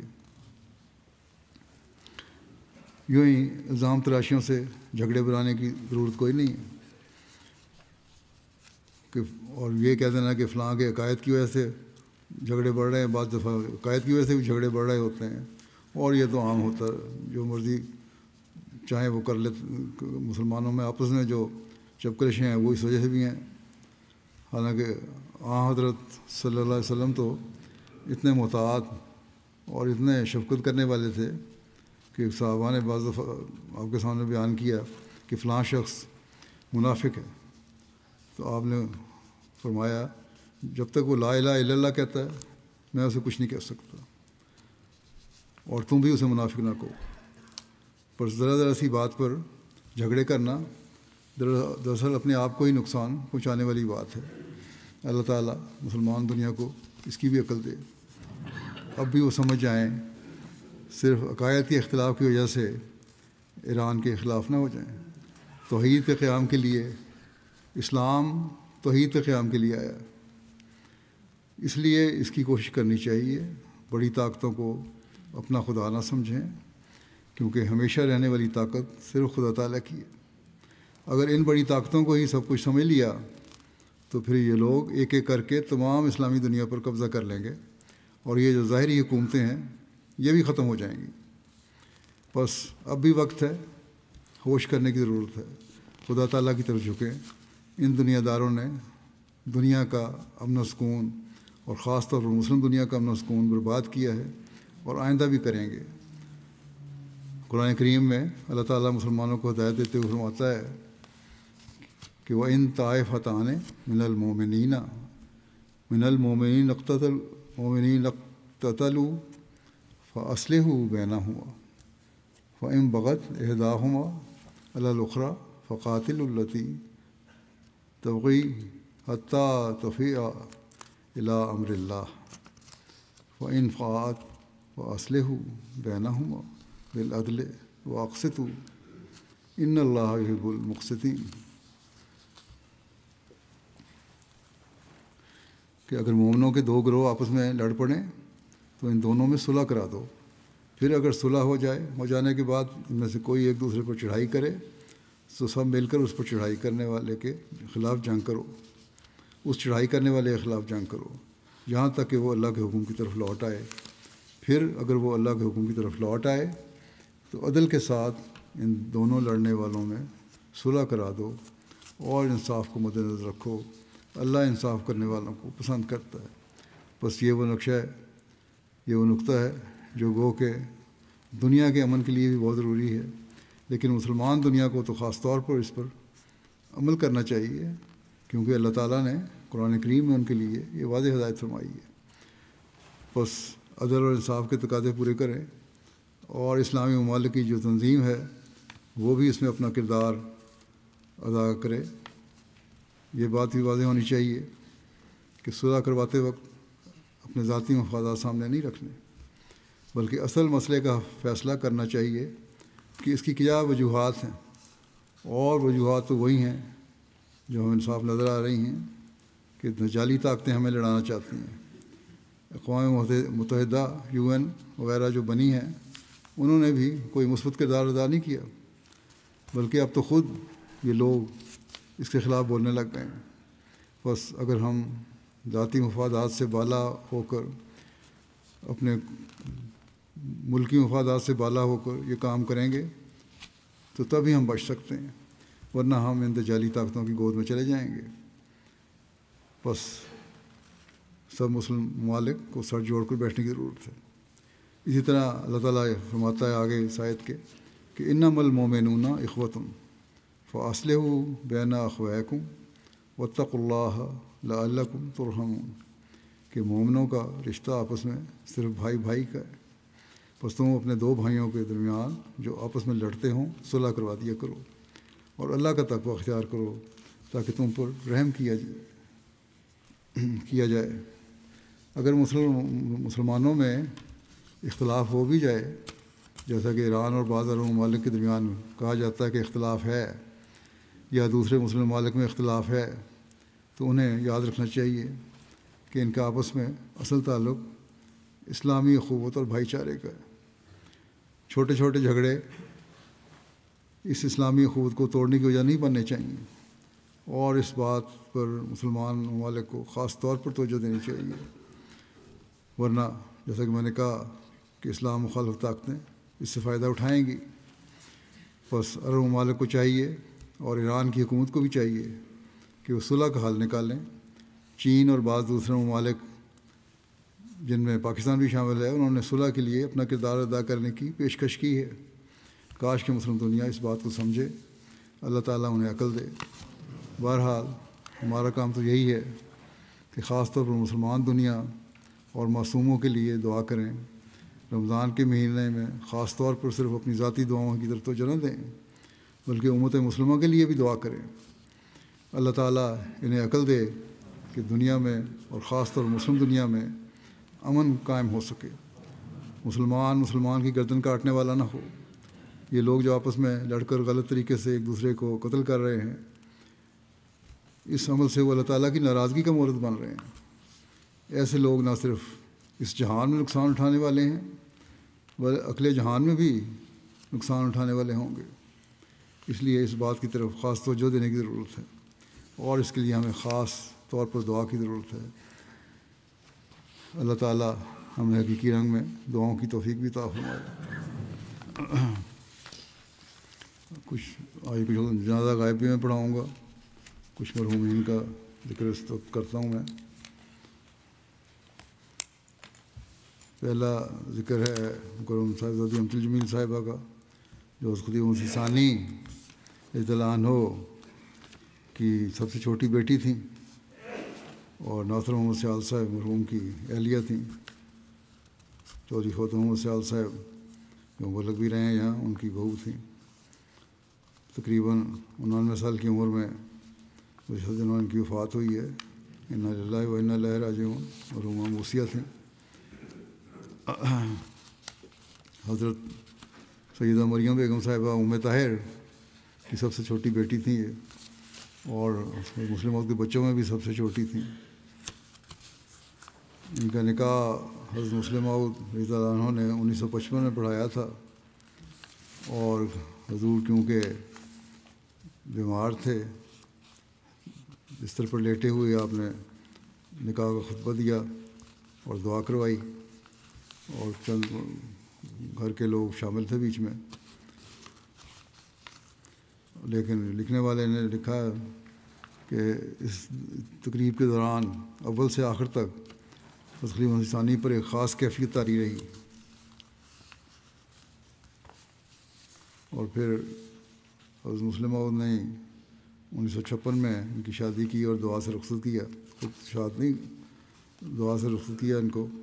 یوں ہی الزام تراشیوں سے جھگڑے بنانے کی ضرورت کوئی نہیں ہے کہ اور یہ کہہ دینا کہ فلاں کے عقائد کی وجہ سے جھگڑے بڑھ رہے ہیں۔ بعض دفعہ عقائد کی وجہ سے بھی جھگڑے بڑھ رہے ہوتے ہیں اور یہ تو عام ہوتا ہے، جو مرضی چاہیں وہ کر لیتے۔ مسلمانوں میں آپس میں جو چپکرشیں ہیں وہ اس وجہ سے بھی ہیں۔ حالانکہ آن حضرت صلی اللہ علیہ وسلم تو اتنے محتاط اور اتنے شفقت کرنے والے تھے کہ صحابہ نے بعض دفعہ آپ کے سامنے بیان کیا کہ فلاں شخص منافق ہے، تو آپ نے فرمایا جب تک وہ لا الہ الا اللہ کہتا ہے میں اسے کچھ نہیں کہہ سکتا، اور تم بھی اسے منافق نہ کہو۔ پر ذرا ذرا سی بات پر جھگڑے کرنا دراصل اپنے آپ کو ہی نقصان پہنچانے والی بات ہے۔ اللہ تعالیٰ مسلمان دنیا کو اس کی بھی عقل دے، اب بھی وہ سمجھ جائیں، صرف عقائد کے اختلاف کی وجہ سے ایران کے خلاف نہ ہو جائیں۔ توحید کے قیام کے لیے اسلام توحید کے قیام کے لیے آیا، اس لیے اس کی کوشش کرنی چاہیے۔ بڑی طاقتوں کو اپنا خدا نہ سمجھیں، کیونکہ ہمیشہ رہنے والی طاقت صرف خدا تعالیٰ کی ہے۔ اگر ان بڑی طاقتوں کو ہی سب کچھ سمجھ لیا تو پھر یہ لوگ ایک ایک کر کے تمام اسلامی دنیا پر قبضہ کر لیں گے، اور یہ جو ظاہری حکومتیں ہیں یہ بھی ختم ہو جائیں گی۔ بس اب بھی وقت ہے، ہوش کرنے کی ضرورت ہے، خدا تعالیٰ کی طرف جھکیں۔ ان دنیا داروں نے دنیا کا امن و سکون اور خاص طور پر مسلم دنیا کا امن و سکون برباد کیا ہے اور آئندہ بھی کریں گے۔ قرآن کریم میں اللہ تعالیٰ مسلمانوں کو ہدایت دیتے ہوئے فرماتا ہے کہ وَإِن طَائِفَتَانِ مِنَ الْمُؤْمِنِينَ مِنَ الْمُؤْمِنِينَ اقْتَتَلُوا اقْتَتَلُوا فَأَصْلِحُوا بَيْنَهُمَا فَإِن بَغَتْ إِحْدَاهُمَا عَلَى الْأُخْرَى فَقَاتِلُوا الَّتِي تَبْغِي حَتَّى تَفِيءَ إِلَىٰ أَمْرِ اللَّهِ فَإِن فَاءَتْ فَأَصْلِحُوا بَيْنَهُمَا بِالْعَدْلِ وَأَقْسِطُوا إِنَّ اللَّهَ يُحِبُّ الْمُقْسِطِينَ۔ کہ اگر مومنوں کے دو گروہ آپس میں لڑ پڑیں تو ان دونوں میں صلح کرا دو، پھر اگر صلح ہو جائے ہو جانے کے بعد ان میں سے کوئی ایک دوسرے پر چڑھائی کرے تو سب مل کر اس پر چڑھائی کرنے والے کے خلاف جنگ کرو، اس چڑھائی کرنے والے کے خلاف جنگ کرو یہاں تک کہ وہ اللہ کے حکم کی طرف لوٹ آئے۔ پھر اگر وہ اللہ کے حکم کی طرف لوٹ آئے تو عدل کے ساتھ ان دونوں لڑنے والوں میں صلح کرا دو اور انصاف کو مد نظر رکھو، اللہ انصاف کرنے والوں کو پسند کرتا ہے۔ بس یہ وہ نقشہ ہے، یہ وہ نقطہ ہے جو گو کہ دنیا کے امن کے لیے بھی بہت ضروری ہے، لیکن مسلمان دنیا کو تو خاص طور پر اس پر عمل کرنا چاہیے، کیونکہ اللہ تعالیٰ نے قرآن کریم میں ان کے لیے یہ واضح ہدایت فرمائی ہے۔ بس عدل اور انصاف کے تقاضے پورے کریں، اور اسلامی ممالک کی جو تنظیم ہے وہ بھی اس میں اپنا کردار ادا کرے۔ یہ بات بھی واضح ہونی چاہیے کہ صلح کرواتے وقت اپنے ذاتی مفادات سامنے نہیں رکھنے، بلکہ اصل مسئلے کا فیصلہ کرنا چاہیے کہ اس کی کیا وجوہات ہیں، اور وجوہات تو وہی ہیں جو ہمیں صاف نظر آ رہی ہیں کہ جعلی طاقتیں ہمیں لڑانا چاہتی ہیں۔ اقوام متحدہ، یو این وغیرہ جو بنی ہیں انہوں نے بھی کوئی مثبت کردار ادا نہیں کیا، بلکہ اب تو خود یہ لوگ اس کے خلاف بولنے لگ گئے ہیں۔ بس اگر ہم ذاتی مفادات سے بالا ہو کر، اپنے ملکی مفادات سے بالا ہو کر یہ کام کریں گے تو تبھی ہم بچ سکتے ہیں، ورنہ ہم ان دجالی طاقتوں کی گود میں چلے جائیں گے۔ بس سب مسلم ممالک کو سر جوڑ کر بیٹھنے کی ضرورت ہے۔ اسی طرح اللہ تعالیٰ فرماتا ہے آگے اس آیت کے کہ انما المؤمنون اخوۃ فاصلحوا بین اخویکم واتقوا اللہ لعلکم ترحمون، کہ مومنوں کا رشتہ آپس میں صرف بھائی بھائی کا ہے، بس تم اپنے دو بھائیوں کے درمیان جو آپس میں لڑتے ہوں صلح کروا دیا کرو اور اللہ کا تقوی اختیار کرو تاکہ تم پر رحم کیا جائے کیا جائے۔ اگر مسلم مسلمانوں میں اختلاف ہو بھی جائے، جیسا کہ ایران اور بعض عرب ممالک کے درمیان کہا جاتا ہے کہ اختلاف ہے، یا دوسرے مسلم ممالک میں اختلاف ہے، تو انہیں یاد رکھنا چاہیے کہ ان کا آپس میں اصل تعلق اسلامی اخوت اور بھائی چارے کا ہے۔ چھوٹے چھوٹے جھگڑے اس اسلامی اخوت کو توڑنے کی وجہ نہیں بننے چاہیے، اور اس بات پر مسلمان ممالک کو خاص طور پر توجہ دینی چاہیے، ورنہ جیسا کہ میں نے کہا کہ اسلام مخالف طاقتیں اس سے فائدہ اٹھائیں گی۔ بس عرب ممالک کو چاہیے اور ایران کی حکومت کو بھی چاہیے کہ وہ صلح کا حل نکالیں۔ چین اور بعض دوسرے ممالک جن میں پاکستان بھی شامل ہے، انہوں نے صلح کے لیے اپنا کردار ادا کرنے کی پیشکش کی ہے۔ کاش کہ مسلم دنیا اس بات کو سمجھے، اللہ تعالیٰ انہیں عقل دے۔ بہرحال ہمارا کام تو یہی ہے کہ خاص طور پر مسلمان دنیا اور معصوموں کے لیے دعا کریں۔ رمضان کے مہینے میں خاص طور پر صرف اپنی ذاتی دعاؤں کی طرف توجہ نہ دیں، بلکہ امت مسلمہ کے لیے بھی دعا کریں۔ اللہ تعالیٰ انہیں عقل دے کہ دنیا میں اور خاص طور مسلم دنیا میں امن قائم ہو سکے، مسلمان مسلمان کی گردن کاٹنے والا نہ ہو۔ یہ لوگ جو آپس میں لڑ کر غلط طریقے سے ایک دوسرے کو قتل کر رہے ہیں، اس عمل سے وہ اللہ تعالیٰ کی ناراضگی کا مورد بن رہے ہیں۔ ایسے لوگ نہ صرف اس جہان میں نقصان اٹھانے والے ہیں بلکہ اگلے جہان میں بھی نقصان اٹھانے والے ہوں گے۔ اس لیے اس بات کی طرف خاص توجہ دینے کی ضرورت ہے، اور اس کے لیے ہمیں خاص طور پر دعا کی ضرورت ہے۔ اللہ تعالیٰ ہمیں حقیقی رنگ میں دعاؤں کی توفیق بھی عطا فرمائے۔ کچھ آج کچھ جنازہ غائب بھی میں پڑھاؤں گا، کچھ مرحومین کا ذکر اس وقت کرتا ہوں میں۔ پہلا ذکر ہے مکرم صاحبزادی امت الجمیل صاحبہ کا، جو خدیوم مسیح ثانی رضی اللہ عنہ کی سب سے چھوٹی بیٹی تھیں، اور ناصر محمد سیال صاحب مرحوم کی اہلیہ تھیں۔ چودھری فوت محمد سیال صاحب جو مبلغ بھی رہے ہیں یہاں، ان کی بہو تھیں۔ تقریباً انانوے سال کی عمر میں جس دن ان کی وفات ہوئی ہے، انا للہ و انا الیہ راجعون، مرحومہ موسیہ تھیں۔ حضرت سیدہ مریم بیگم صاحبہ ام طاہر کی سب سے چھوٹی بیٹی تھیں یہ، اور مسلموں کے بچوں میں بھی سب سے چھوٹی تھیں۔ ان کا نکاح حضرت مسلم عود رضی اللہ عنہ نے انیس سو پچپن میں پڑھایا تھا، اور حضور کیونکہ بیمار تھے، بستر پر لیٹے ہوئے آپ نے نکاح کا خطبہ دیا اور دعا کروائی، اور چند گھر کے لوگ شامل تھے بیچ میں۔ لیکن لکھنے والے نے لکھا کہ اس تقریب کے دوران اول سے آخر تک خدیوم مسیح ثانی پر ایک خاص کیفیت طاری رہی، اور پھر حضرت مسلم عود نے انیس سو چھپن میں ان کی شادی کی اور دعا سے رخصت کیا، خود شاد نہیں، دعا سے رخصت کیا ان کو۔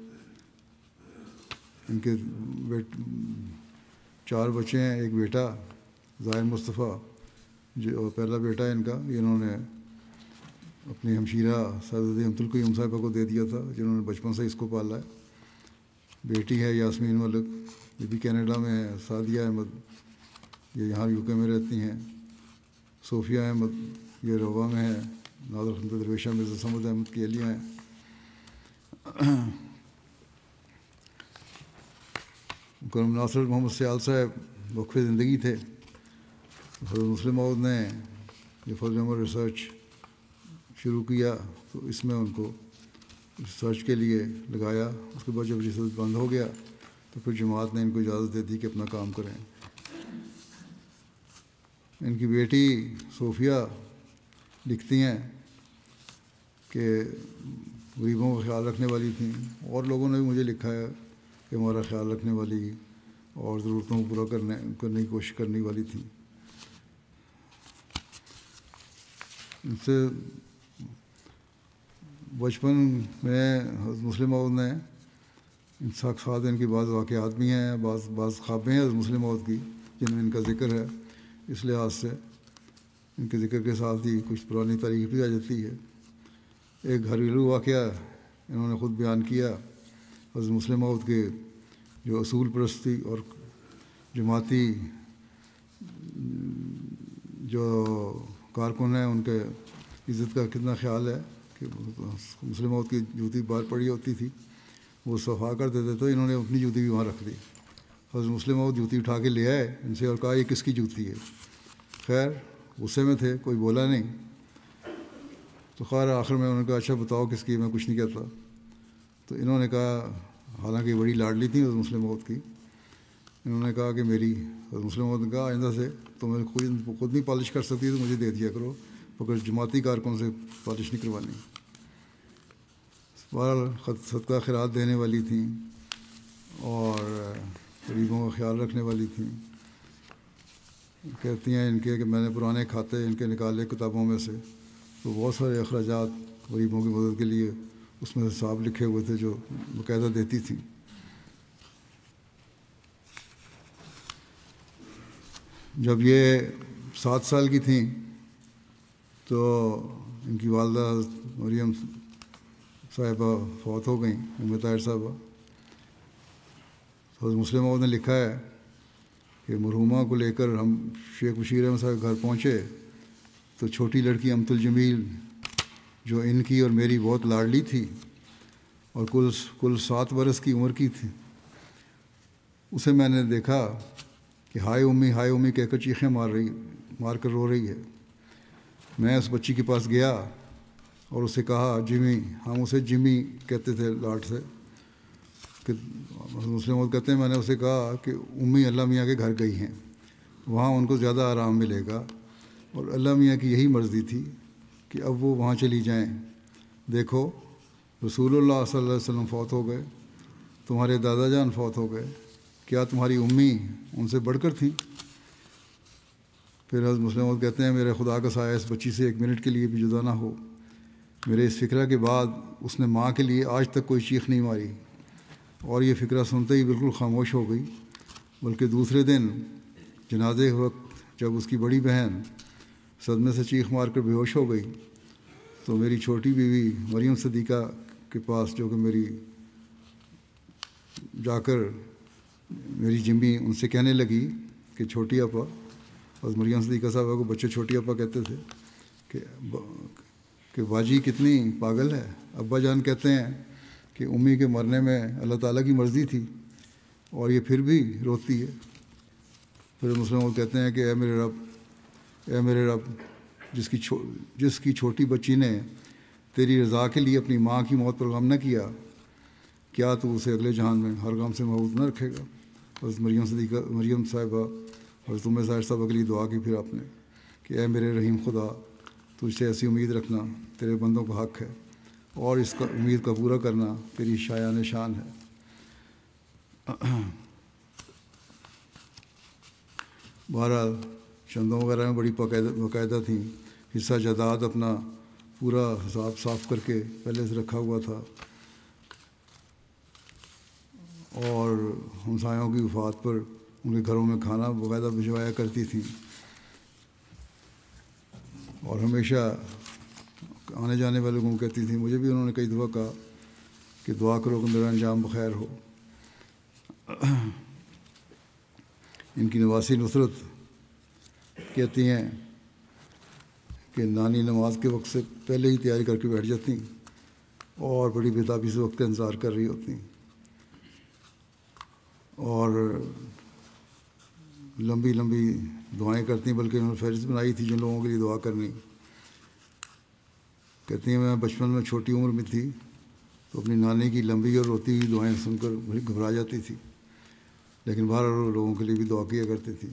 ان کے بیٹ چار بچے ہیں، ایک بیٹا زائر مصطفیٰ جو پہلا بیٹا ہے ان کا، یہ انہوں نے اپنی ہمشیرہ صاحبزادی امت القیوم صاحبہ کو دے دیا تھا، جنہوں نے بچپن سے اس کو پالا ہے۔ بیٹی ہے یاسمین ملک، یہ بھی کینیڈا میں ہے۔ سعدیہ احمد یہ یہاں یو کے میں رہتی ہیں۔ صوفیہ احمد یہ روا میں ہے، نادر خان درویشہ مرزا سمد احمد کی اہلیہ ہیں۔ مکرم ناصر محمد سیال صاحب وقف زندگی تھے۔ حضرت مسلم عود نے یہ فضل عمر ریسرچ شروع کیا تو اس میں ان کو ریسرچ کے لیے لگایا. اس کے بعد جب ریسرچ بند ہو گیا تو پھر جماعت نے ان کو اجازت دے دی کہ اپنا کام کریں. ان کی بیٹی صوفیہ لکھتی ہیں کہ غریبوں کا خیال رکھنے والی تھیں, اور لوگوں نے بھی مجھے لکھا ہے کہ ہمارا خیال رکھنے والی اور ضرورتوں کو پورا کرنے کرنے کی کوشش کرنے والی تھیں. ان سے بچپن میں حضرت مسلم موعود نے ان ساتھ ساتھ ان کی بعض واقعات بھی ہیں, بعض بعض خوابیں ہیں حضرت مسلم موعود کی جن میں ان کا ذکر ہے. اس لحاظ سے ان کے ذکر کے ساتھ ہی کچھ پرانی تاریخ بھی آ جاتی ہے. ایک گھریلو واقعہ انہوں نے خود بیان کیا. حضرت مسلم موعود کے جو اصول پرستی اور جماعتی جو کارکن ہیں ان کے عزت کا کتنا خیال ہے کہ مسلم موعود کی جوتی باہر پڑی ہوتی تھی, وہ صفا کر دیتے تو انہوں نے اپنی جوتی بھی وہاں رکھ دی. حضرت مسلم موعود جوتی اٹھا کے لے آئے ان سے اور کہا یہ کس کی جوتی ہے. خیر غصے میں تھے, کوئی بولا نہیں. تو خیر آخر میں انہوں نے کہا اچھا بتاؤ کس کی, میں کچھ نہیں کہتا. تو انہوں نے کہا, حالانکہ بڑی لاڈلی تھی حضرت مسلم موعود کی, انہوں نے کہا کہ میری. حضرت مسلم موعود نے کہا آئندہ سے تو میں خود خود نہیں پالش کر سکتی تو مجھے دے دیا کرو, مگر جماعتی کارکن سے پالش نہیں کروانی. بہرحال صدقہ خیرات دینے والی تھیں اور غریبوں کا خیال رکھنے والی تھیں. کہتی ہیں ان کے کہ میں نے پرانے کھاتے ان کے نکالے کتابوں میں سے, تو بہت سارے اخراجات غریبوں کی مدد کے لیے اس میں حساب لکھے ہوئے تھے جو باقاعدہ دیتی تھیں. جب یہ سات سال کی تھیں تو ان کی والدہ مریم صاحبہ فوت ہو گئیں, ام طاہر صاحبہ. حضرت مسلم موعود نے لکھا ہے کہ مرحومہ کو لے کر ہم شیخ بشیر احمد صاحب کے گھر پہنچے تو چھوٹی لڑکی امت الجمیل جو ان کی اور میری بہت لاڈلی تھی اور کل کل سات برس کی عمر کی تھی, اسے میں نے دیکھا کہ ہائے امی ہائے امی کہہ کر چیخیں مار رہی مار کر رو رہی ہے. میں اس بچی کے پاس گیا اور اسے کہا جمی, ہم اسے جمی کہتے تھے لاڈ سے, کہ مسلم موعود کہتے ہیں میں نے اسے کہا کہ امی اللہ میاں کے گھر گئی ہیں, وہاں ان کو زیادہ آرام ملے گا, اور اللہ میاں کی یہی مرضی تھی کہ اب وہ وہاں چلی جائیں. دیکھو رسول اللہ صلی اللہ علیہ وسلم فوت ہو گئے, تمہارے دادا جان فوت ہو گئے, کیا تمہاری امی ان سے بڑھ کر تھیں؟ پھر حضرت مسلم موعود کہتے ہیں میرے خدا کا سایہ اس بچی سے ایک منٹ کے لیے بھی جدا نہ ہو. میرے اس فکرہ کے بعد اس نے ماں کے لیے آج تک کوئی چیخ نہیں ماری, اور یہ فکرہ سنتے ہی بالکل خاموش ہو گئی. بلکہ دوسرے دن جنازے کے وقت جب اس کی بڑی بہن صدمے سے چیخ مار کر بے ہوش ہو گئی تو میری چھوٹی بیوی مریم صدیقہ کے پاس, جو کہ میری جا کر میری جمی ان سے کہنے لگی کہ چھوٹی آپا, اور مریم صدیقہ صاحبہ کو بچے چھوٹی آپا کہتے تھے, کہ کہ باجی کتنی پاگل ہے. ابا جان کہتے ہیں کہ امی کے مرنے میں اللہ تعالیٰ کی مرضی تھی اور یہ پھر بھی روتی ہے. پھر مسلم کہتے ہیں کہ اے میرے رب اے میرے رب جس کی چھو جس کی چھوٹی بچی نے تیری رضا کے لیے اپنی ماں کی موت پر غم نہ کیا, کیا تو اسے اگلے جہان میں ہر غم سے محفوظ نہ رکھے گا. حضرت مریم صدیقہ مریم صاحبہ حضرت ام طاہر صاحبہ کے لیے دعا کی پھر آپ نے کہ اے میرے رحیم خدا, تجھ سے ایسی امید رکھنا تیرے بندوں کا حق ہے, اور اس کا امید کا پورا کرنا تیری شایان شان ہے. بہرحال چندوں وغیرہ میں بڑی باقاعدہ باقاعدہ تھیں. حصہ جائیداد اپنا پورا حساب صاف کر کے پہلے سے رکھا ہوا تھا, اور ہمسایوں کی وفات پر ان کے گھروں میں کھانا باقاعدہ بھجوایا کرتی تھیں, اور ہمیشہ آنے جانے والے لوگوں کو کہتی تھیں. مجھے بھی انہوں نے کئی دفعہ کہا کہ دعا کرو کہ میرا انجام بخیر ہو. ان کی نواسی نصرت کہتی ہیں کہ نانی نماز کے وقت سے پہلے ہی تیاری کر کے بیٹھ جاتی اور بڑی بےتابی سے وقت کا انتظار کر رہی ہوتی, اور لمبی لمبی دعائیں کرتی ہیں, بلکہ انہوں نے فہرست بنائی تھی جن لوگوں کے لیے دعا کرنی. کہتی ہیں میں بچپن میں چھوٹی عمر میں تھی تو اپنی نانی کی لمبی اور روتی ہوئی دعائیں سن کر بڑی گھبرا جاتی تھی، لیکن باہر لوگوں کے لیے بھی دعا کیا کرتی تھی۔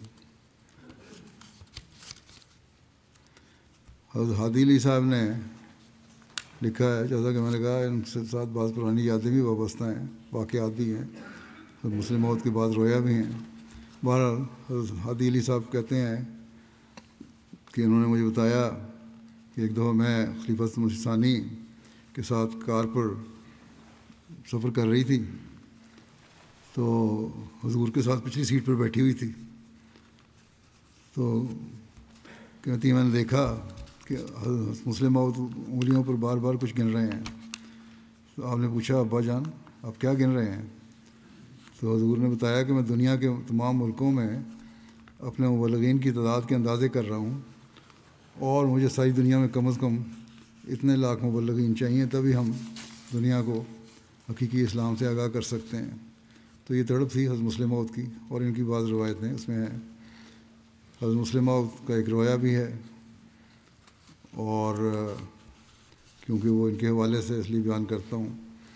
حضرت ہادی علی صاحب نے لکھا ہے، جیسا کہ میں نے کہا ان سے ساتھ بعض پرانی یادیں بھی وابستہ ہیں، واقعات بھی ہیں، مسلم موت کے بعد رویا بھی ہیں۔ بہرحال حضرت ہادی علی صاحب کہتے ہیں کہ انہوں نے مجھے بتایا کہ ایک دفعہ میں خلیفۃ مسیح ثانی کے ساتھ کار پر سفر کر رہی تھی، تو حضور کے ساتھ پچھلی سیٹ پر بیٹھی ہوئی تھی، تو کہتی میں نے دیکھا کہ مسلم موت انگلیوں پر بار بار کچھ گن رہے ہیں۔ تو آپ نے پوچھا ابا جان آپ کیا گن رہے ہیں؟ تو حضور نے بتایا کہ میں دنیا کے تمام ملکوں میں اپنے مبلغین کی تعداد کے اندازے کر رہا ہوں، اور مجھے ساری دنیا میں کم از کم اتنے لاکھ مبلغین چاہیے تبھی ہم دنیا کو حقیقی اسلام سے آگاہ کر سکتے ہیں۔ تو یہ تڑپ تھی حضرت مسلم موعود کی، اور ان کی بعض روایتیں اس میں ہیں۔ حضرت مسلم موعود کا ایک روایہ بھی ہے، اور کیونکہ وہ ان کے حوالے سے اس لیے بیان کرتا ہوں۔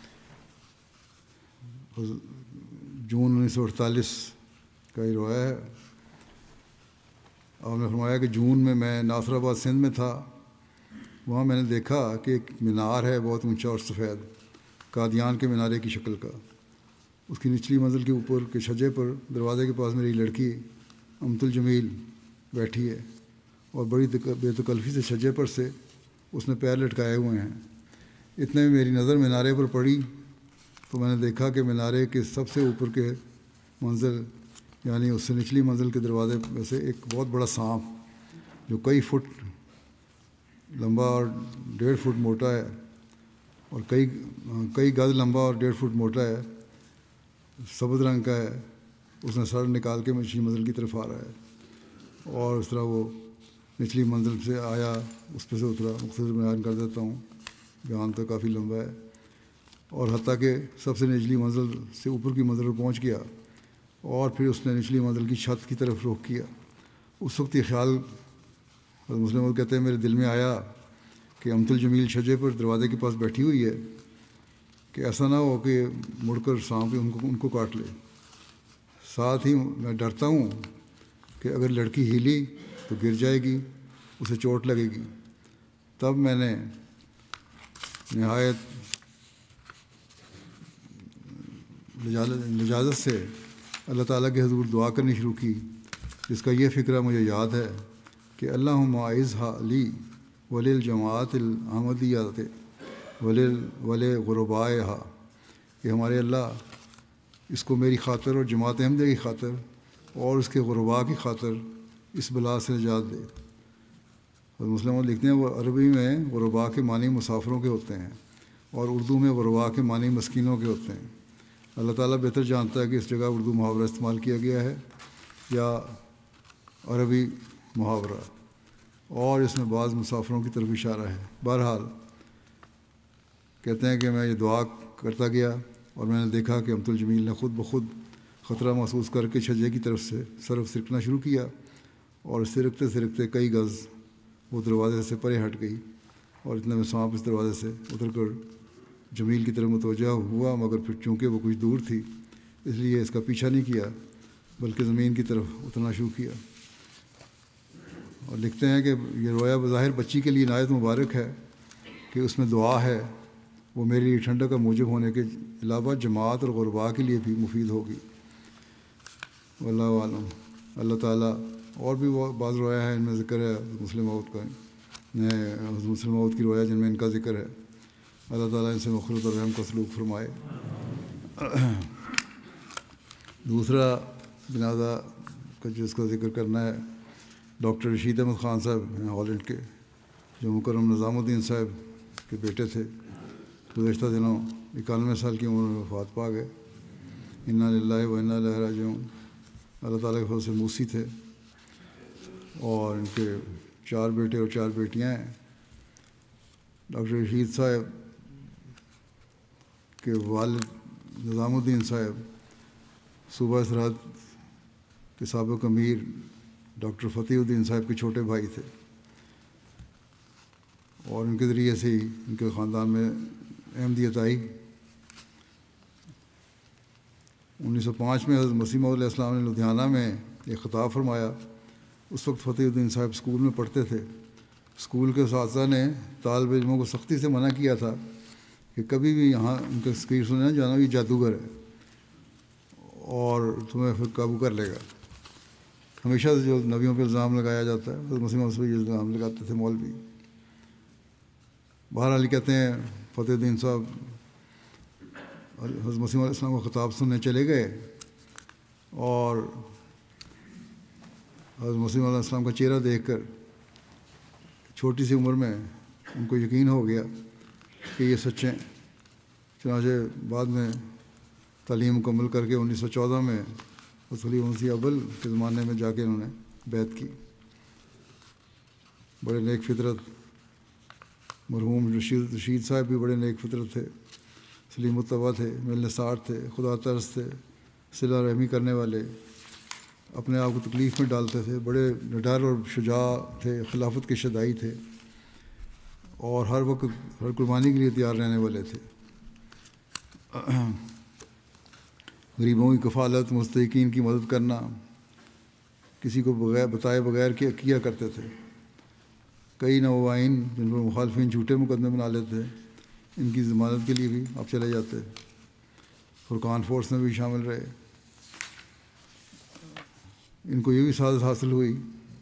جون انیس سو اڑتالیس کا یہ روایہ ہے۔ آپ نے فرمایا کہ جون میں میں ناصر آباد سندھ میں تھا، وہاں میں نے دیکھا کہ ایک مینار ہے بہت اونچا اور سفید، قادیان کے مینارے کی شکل کا۔ اس کی نچلی منزل کے اوپر کے چھجے پر دروازے کے پاس میری لڑکی امت الجمیل بیٹھی ہے، اور بڑی بے تکلفی سے چھجے پر سے اس نے پیر لٹکائے ہوئے ہیں۔ اتنے میں میری نظر مینارے پر پڑی تو میں نے دیکھا کہ مینارے کے سب سے اوپر کے منزل یعنی اس سے نچلی منزل کے دروازے میں سے ایک بہت بڑا سانپ جو کئی فٹ لمبا اور ڈیڑھ فٹ موٹا ہے اور کئی کئی گز لمبا اور ڈیڑھ فٹ موٹا ہے، سبز رنگ کا ہے، اس نے سر نکال کے نچلی منزل کی طرف آ رہا ہے، اور اس طرح وہ نچلی منزل سے آیا، اس پہ سے اترا۔ مختصر بیان کر دیتا ہوں، بیان تو کافی لمبا ہے، اور حتیٰ کہ سب سے نچلی منزل سے اوپر کی منزل پر پہنچ گیا، اور پھر اس نے نچلی منزل کی چھت کی طرف رخ کیا۔ اس وقت یہ خیال مسلم کہتے ہیں میرے دل میں آیا کہ امت الجمیل چھجے پر دروازے کے پاس بیٹھی ہوئی ہے، کہ ایسا نہ ہو کہ مڑ کر سانپ ان کو ان کو کاٹ لے۔ ساتھ ہی میں ڈرتا ہوں کہ اگر لڑکی ہلی تو گر جائے گی، اسے چوٹ لگے گی۔ تب میں نے نہایت لجاجت سے اللہ تعالیٰ کے حضور دعا کرنی شروع کی، جس کا یہ فکرہ مجھے یاد ہے کہ اللہم اعزھا لی ولی الجماعت الاحمدیۃ ولی ولی غربائہا، کہ ہمارے اللہ اس کو میری خاطر اور جماعت احمدیہ کی خاطر اور اس کے غرباء کی خاطر اس بلا سے نجات دے۔ اور مسلمان لکھتے ہیں وہ عربی میں غرباء کے معنی مسافروں کے ہوتے ہیں، اور اردو میں غرباء کے معنی مسکینوں کے ہوتے ہیں۔ اللہ تعالیٰ بہتر جانتا ہے کہ اس جگہ اردو محاورہ استعمال کیا گیا ہے یا عربی محاورہ، اور اس میں بعض مسافروں کی طرف اشارہ ہے۔ بہرحال کہتے ہیں کہ میں یہ دعا کرتا گیا، اور میں نے دیکھا کہ امت الجمیل نے خود بخود خطرہ محسوس کر کے چھجے کی طرف سے صرف سرکنا شروع کیا، اور سرکتے سرکتے کئی گز وہ دروازے سے پرے ہٹ گئی، اور اتنے میں سانپ اس دروازے سے اتر کر جمیل کی طرف متوجہ ہوا، مگر پھر چونکہ وہ کچھ دور تھی اس لیے اس کا پیچھا نہیں کیا بلکہ زمین کی طرف اترنا شروع کیا۔ اور لکھتے ہیں کہ یہ رویا بظاہر بچی کے لیے نہایت مبارک ہے کہ اس میں دعا ہے، وہ میرے لیے ٹھنڈک کا موجب ہونے کے علاوہ جماعت اور غرباء کے لیے بھی مفید ہوگی۔ واللہ عالم۔ اللہ تعالیٰ اور بھی بعض رویا ہے، ان میں ذکر ہے مسلم موعود کا، مسلم موعود کی رویا جن میں ان کا ذکر ہے۔ اللہ تعالیٰ ان سے مغفرت اور رحم کا سلوک فرمائے۔ دوسرا جنازہ کا جس کا ذکر کرنا ہے ڈاکٹر رشید احمد خان صاحب ہیں ہالینڈ کے، جو مکرم نظام الدین صاحب کے بیٹے تھے۔ گزشتہ دنوں اکانوے سال کی عمر میں وفات پا گئے۔ انا للہ و انا الیہ راجعون۔ اللہ تعالیٰ کے فضل سے موسی تھے، اور ان کے چار بیٹے اور چار بیٹیاں ہیں۔ ڈاکٹر رشید صاحب کے والد نظام الدین صاحب صوبہ سرحد کے سابق امیر ڈاکٹر فتح الدین صاحب کے چھوٹے بھائی تھے، اور ان کے ذریعے سے ہی ان کے خاندان میں احمدیت آئی، انیس سو پانچ میں حضرت مسیح موعود علیہ السلام نے لدھیانہ میں ایک خطاب فرمایا. اس وقت فتح الدین صاحب اسکول میں پڑھتے تھے. اسکول کے اساتذہ نے طالب علموں کو سختی سے منع کیا تھا کہ کبھی بھی یہاں ان کا اسکریر سننا جانا یہ جادوگر ہے اور تمہیں پھر قابو کر لے گا. ہمیشہ سے جو نبیوں پہ الزام لگایا جاتا ہے حضرت مسیح موعود یہ الزام لگاتے تھے مولوی. بہرحال کہتے ہیں فتح الدین صاحب حضرت مسیح علیہ السلام کا خطاب سننے چلے گئے اور حضرت مسیح علیہ السلام کا چہرہ دیکھ کر چھوٹی سی عمر میں ان کو یقین ہو گیا کہ یہ سچے ہیں. چنانچہ بعد میں تعلیم مکمل کر کے انیس سو چودہ میں خلیفہ مسیح اول کے زمانے میں جا کے انہوں نے بیعت کی. بڑے نیک فطرت مرحوم رشید رشید صاحب بھی بڑے نیک فطرت تھے، سلیم الطبع تھے، مل نثار تھے، خدا ترس تھے، صلہ رحمی کرنے والے، اپنے آپ کو تکلیف میں ڈالتے تھے، بڑے نڈر اور شجاع تھے، خلافت کے شدائی تھے اور ہر وقت ہر قربانی کے لیے تیار رہنے والے تھے. غریبوں کی کفالت، مستحقین کی مدد کرنا، کسی کو بغیر بتائے بغیر کیا کیا کرتے تھے. کئی نوآئین جن پر مخالفین جھوٹے مقدمے بنا لیتے تھے ان کی ضمانت کے لیے بھی آپ چلے جاتے. فرقان فورس میں بھی شامل رہے. ان کو یہ بھی سعادت حاصل ہوئی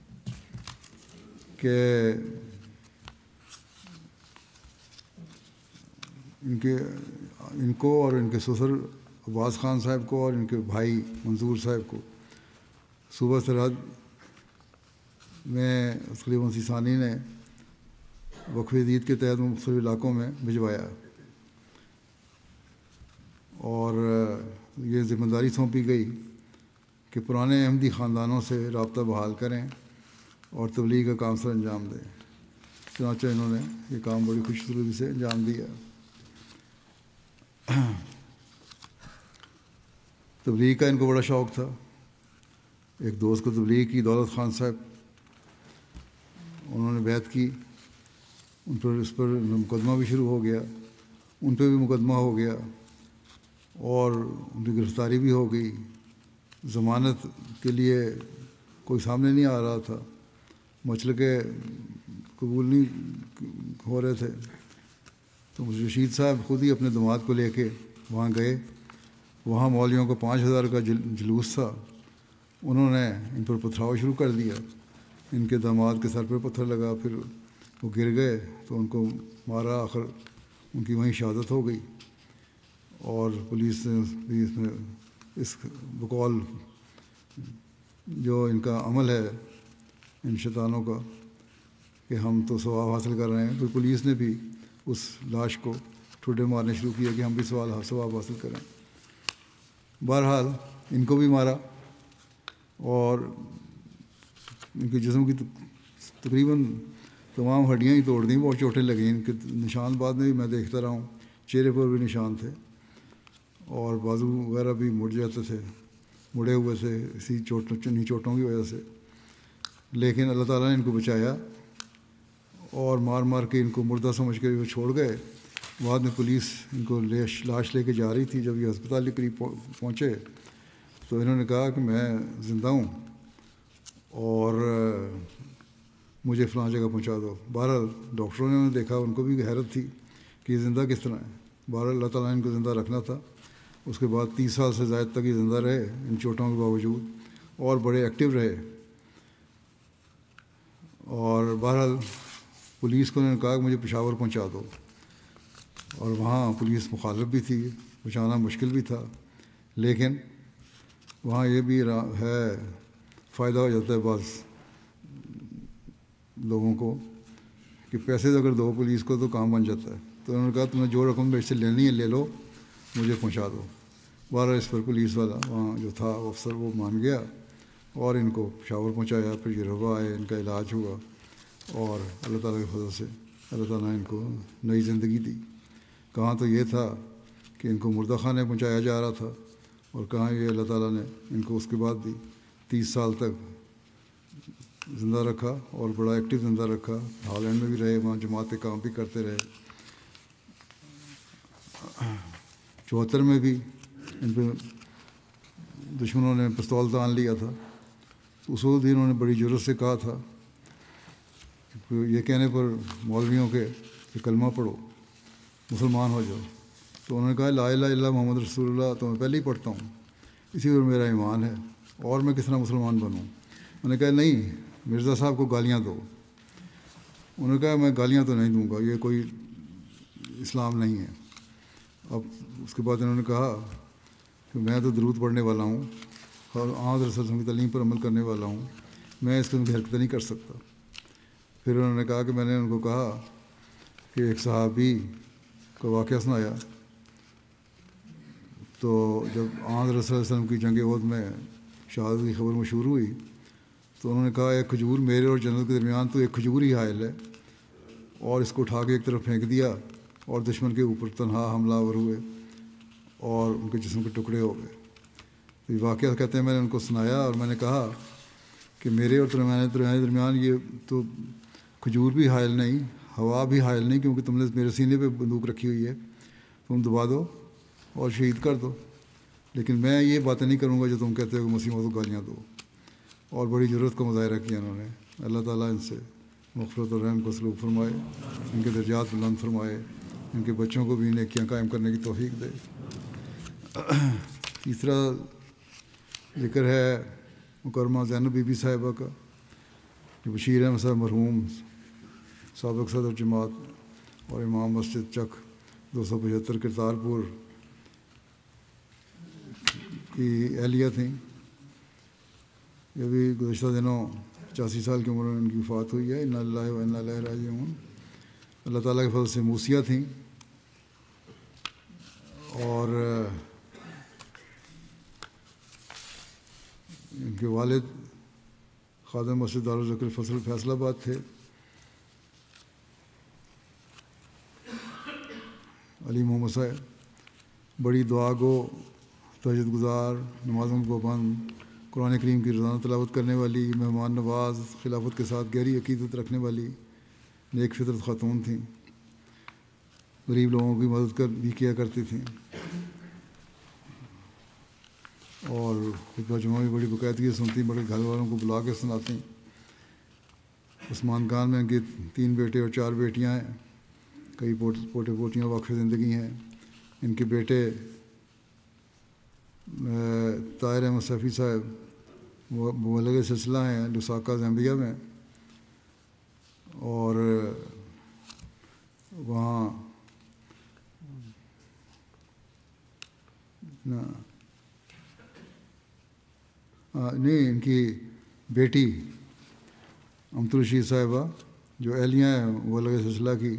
کہ ان کے ان کو اور ان کے سسر عباس خان صاحب کو اور ان کے بھائی منظور صاحب کو صوبہ سرحد میں خلیفہ مسیح ثانی نے وقف عید کے تحت مختلف علاقوں میں بھجوایا اور یہ ذمہ داری سونپی گئی کہ پرانے احمدی خاندانوں سے رابطہ بحال کریں اور تبلیغ کا کام سر انجام دیں. چنانچہ انہوں نے یہ کام بڑی خوش سلوکی سے انجام دیا. تبلیغ کا ان کو بڑا شوق تھا. ایک دوست کو تبلیغ کی، دولت خان صاحب، انہوں نے بیعت کی. ان پر اس پر مقدمہ بھی شروع ہو گیا، ان پہ بھی مقدمہ ہو گیا اور ان کی گرفتاری بھی ہو گئی. ضمانت کے لیے کوئی سامنے نہیں آ رہا تھا، مسلکے قبول نہیں ہو رہے تھے. تو رشید صاحب خود ہی اپنے داماد کو لے کے وہاں گئے. وہاں مولویوں کا پانچ ہزار کا جلوس تھا. انہوں نے ان پر پتھراؤ شروع کر دیا. ان کے داماد کے سر پہ پتھر لگا، پھر وہ گر گئے تو ان کو مارا. آخر ان کی وہیں شہادت ہو گئی اور پولیس نے بھی اس میں اس بقول جو ان کا عمل ہے ان شیطانوں کا کہ ہم تو ثواب حاصل کر رہے ہیں، پھر پولیس نے بھی اس لاش کو ٹھوڈے مارنے شروع کیا کہ ہم بھی سوال ثواب حاصل کریں. بہرحال ان کو بھی مارا اور ان کے جسم کی تقریباً تمام ہڈیاں ہی توڑ دیں. بہت چوٹیں لگیں. ان کے نشان بعد میں بھی میں دیکھتا رہا ہوں، چہرے پر بھی نشان تھے اور بازو وغیرہ بھی مڑ جاتے تھے، مڑے ہوئے سے اسی چوٹوں چنی چوٹوں کی وجہ سے. لیکن اللہ تعالیٰ نے ان کو بچایا اور مار مار کے ان کو مردہ سمجھ کے وہ چھوڑ گئے. بعد میں پولیس ان کو لاش لے کے جا رہی تھی. جب یہ ہسپتال کے قریب پہنچے تو انہوں نے کہا کہ میں زندہ ہوں اور مجھے فلاں جگہ پہنچا دو. بہرحال ڈاکٹروں نے انہیں دیکھا، ان کو بھی حیرت تھی کہ یہ زندہ کس طرح ہے. بہرحال اللہ تعالیٰ نے ان کو زندہ رکھنا تھا. اس کے بعد تیس سال سے زائد تک یہ زندہ رہے ان چوٹوں کے باوجود اور بڑے ایکٹیو رہے. اور بہرحال پولیس کو انہوں نے کہا کہ مجھے پشاور پہنچا دو اور وہاں پولیس مخالف بھی تھی، پہنچانا مشکل بھی تھا. لیکن وہاں یہ بھی ہے فائدہ ہو جاتا ہے بعض لوگوں کو کہ پیسے اگر دو پولیس کو تو کام بن جاتا ہے. تو انہوں نے کہا تمہیں جو رقم میرے سے لینی ہے لے لو، مجھے پہنچا دو. بارہ اس پر پولیس والا وہاں جو تھا افسر وہ مان گیا اور ان کو پشاور پہنچایا. پھر یہ روا آئے، ان کا علاج ہوا اور اللہ تعالیٰ کے فضل سے اللہ تعالیٰ نے ان کو نئی زندگی دی. کہاں تو یہ تھا کہ ان کو مردہ خانے پہنچایا جا رہا تھا اور کہاں یہ اللہ تعالیٰ نے ان کو اس کے بعد بھی تیس سال تک زندہ رکھا اور بڑا ایکٹیو زندہ رکھا. ہالینڈ میں بھی رہے، وہاں جماعت کام بھی کرتے رہے. چوہتر میں بھی ان پہ دشمنوں نے پستول تان لیا تھا، تو اس وقت بھی انہوں نے بڑی جرأت سے کہا تھا کہ یہ کہنے پر مولویوں کے کہ کلمہ پڑھو، مسلمان ہو جاؤ، تو انہوں نے کہا لا الہ الا اللہ محمد رسول اللہ تو میں پہلے ہی پڑھتا ہوں، اسی پر میرا ایمان ہے، اور میں کس طرح مسلمان بنوں؟ انہوں نے کہا نہیں، مرزا صاحب کو گالیاں دو۔ انہوں نے کہا میں گالیاں تو نہیں دوں گا، یہ کوئی اسلام نہیں ہے۔ اب اس کے بعد انہوں نے کہا کہ میں تو درود پڑھنے والا ہوں اور آن رسول کی تعلیم پر عمل کرنے والا ہوں، میں اس کو حرکت نہیں کر سکتا۔ پھر انہوں نے کہا کہ میں نے ان کو کہا کہ ایک صحابی کا واقعہ سنایا، تو جب آن رسول اللہ علیہ وسلم کی جنگ احد میں شہادت کی خبر مشہور ہوئی تو انہوں نے کہا ایک کھجور میرے اور جنت کے درمیان تو ایک کھجور ہی حائل ہے، اور اس کو اٹھا کے ایک طرف پھینک دیا اور دشمن کے اوپر تنہا حملہ آور ہوئے اور ان کے جسم کے ٹکڑے ہو گئے۔ تو یہ واقعہ کہتے ہیں میں نے ان کو سنایا اور میں نے کہا کہ میرے اور تمہارے درمیان یہ تو کھجور بھی حائل نہیں، ہوا بھی حائل نہیں، کیونکہ تم نے میرے سینے پہ بندوق رکھی ہوئی ہے، تم دبا دو اور شہید کر دو، لیکن میں یہ باتیں نہیں کروں گا جو تم کہتے ہو کہ مسیحوں کو گالیاں دو۔ اور بڑی ضرورت کا مظاہرہ کیا انہوں نے۔ اللہ تعالیٰ ان سے مغفرت اور رحم کو سلوک فرمائے، ان کے درجات بلند فرمائے، ان کے بچوں کو بھی نیکیاں قائم کرنے کی توفیق دے۔ تیسرا ذکر ہے مکرمہ زینب بی بی صاحبہ کا، جو بشیر احمد صاحب مرحوم سابق صدر جماعت اور امام مسجد چک دو سو پچہتر کرتارپور کی اہلیہ تھیں۔ یہ بھی گزشتہ دنوں پچاسی سال کی عمر میں ان کی وفات ہوئی ہے، انا للہ و انا الیہ راجعون۔ اللہ تعالیٰ کے فضل سے موسیہ تھیں، اور ان کے والد خادم مسجد دارالذکر فصل فیصل آباد تھے۔ علی محمد صاحب بڑی دعا گو، تہجد گزار، نمازوں کو پابند، قرآن کریم کی روزانہ تلاوت کرنے والی، مہمان نواز، خلافت کے ساتھ گہری عقیدت رکھنے والی نیک فطرت خاتون تھیں۔ غریب لوگوں کی مدد کر بھی کیا کرتی تھیں، اور خطبہ جمعہ بھی بڑی باقاعدگی سنتی، بڑے گھر والوں کو بلا کے سناتی۔ عثمان خان میں ان کے تین بیٹے اور چار بیٹیاں ہیں، کئی پوٹے پوٹیاں واقف زندگی ہیں۔ ان کے بیٹے طاہر احمد صفی صاحب وہ مبلغ سلسلہ ہیں لساکا زامبیا میں، اور وہاں نہیں ان کی بیٹی امت الرشید صاحبہ جو اہلیہ ہیں مبلغ سلسلہ کی،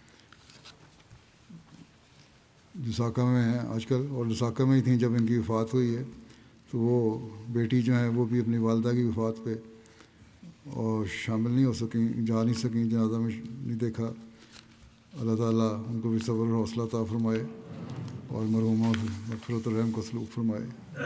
لساکا میں ہیں آج کل، اور لساکا میں ہی تھیں جب ان کی وفات ہوئی ہے، تو وہ بیٹی جو ہیں وہ بھی اپنی والدہ کی وفات پہ اور شامل نہیں ہو سکیں، جا نہیں سکیں، جنازہ میں نہیں دیکھا۔ اللہ تعالیٰ ان کو بھی صبر اور حوصلہ عطا فرمائے اور مرحومہ مغفرت و رحم کو سلوک فرمائے۔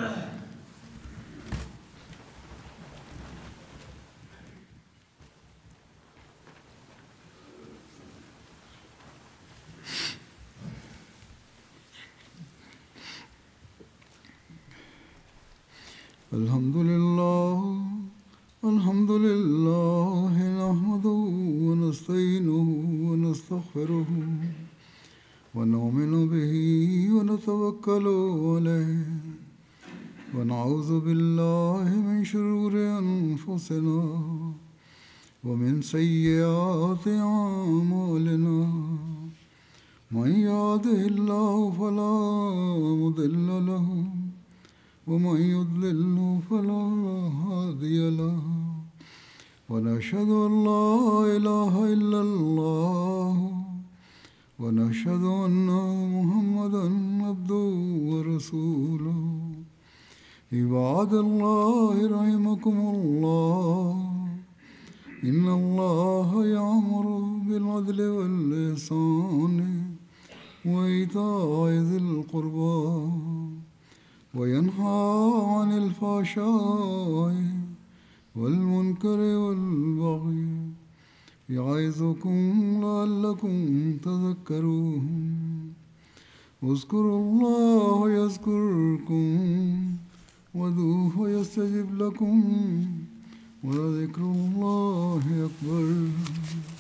الحمد للہ الحمد للہ نحمدہ ونستعینہ ونستغفرہ ونؤمن بہ ونتوکل علیہ ونعوذ باللہ من شرور انفسنا ومن سیئات اعمالنا، من یہدہ اللہ فلا مضل لہ ومن يضلل فلا هادي له، ونشهد أن لا إله إلا الله ونشهد أن محمدا عبده ورسوله۔ عباد الله رحمكم الله، إن الله يأمر بالعدل والإحسان وإيتاء ذي القربى وينهى عن الفحشاء والمنكر والبغي يعظكم لعلكم تذكرون۔ اذكروا الله يذكركم وادعوه يستجب لكم ولذكر الله أكبر.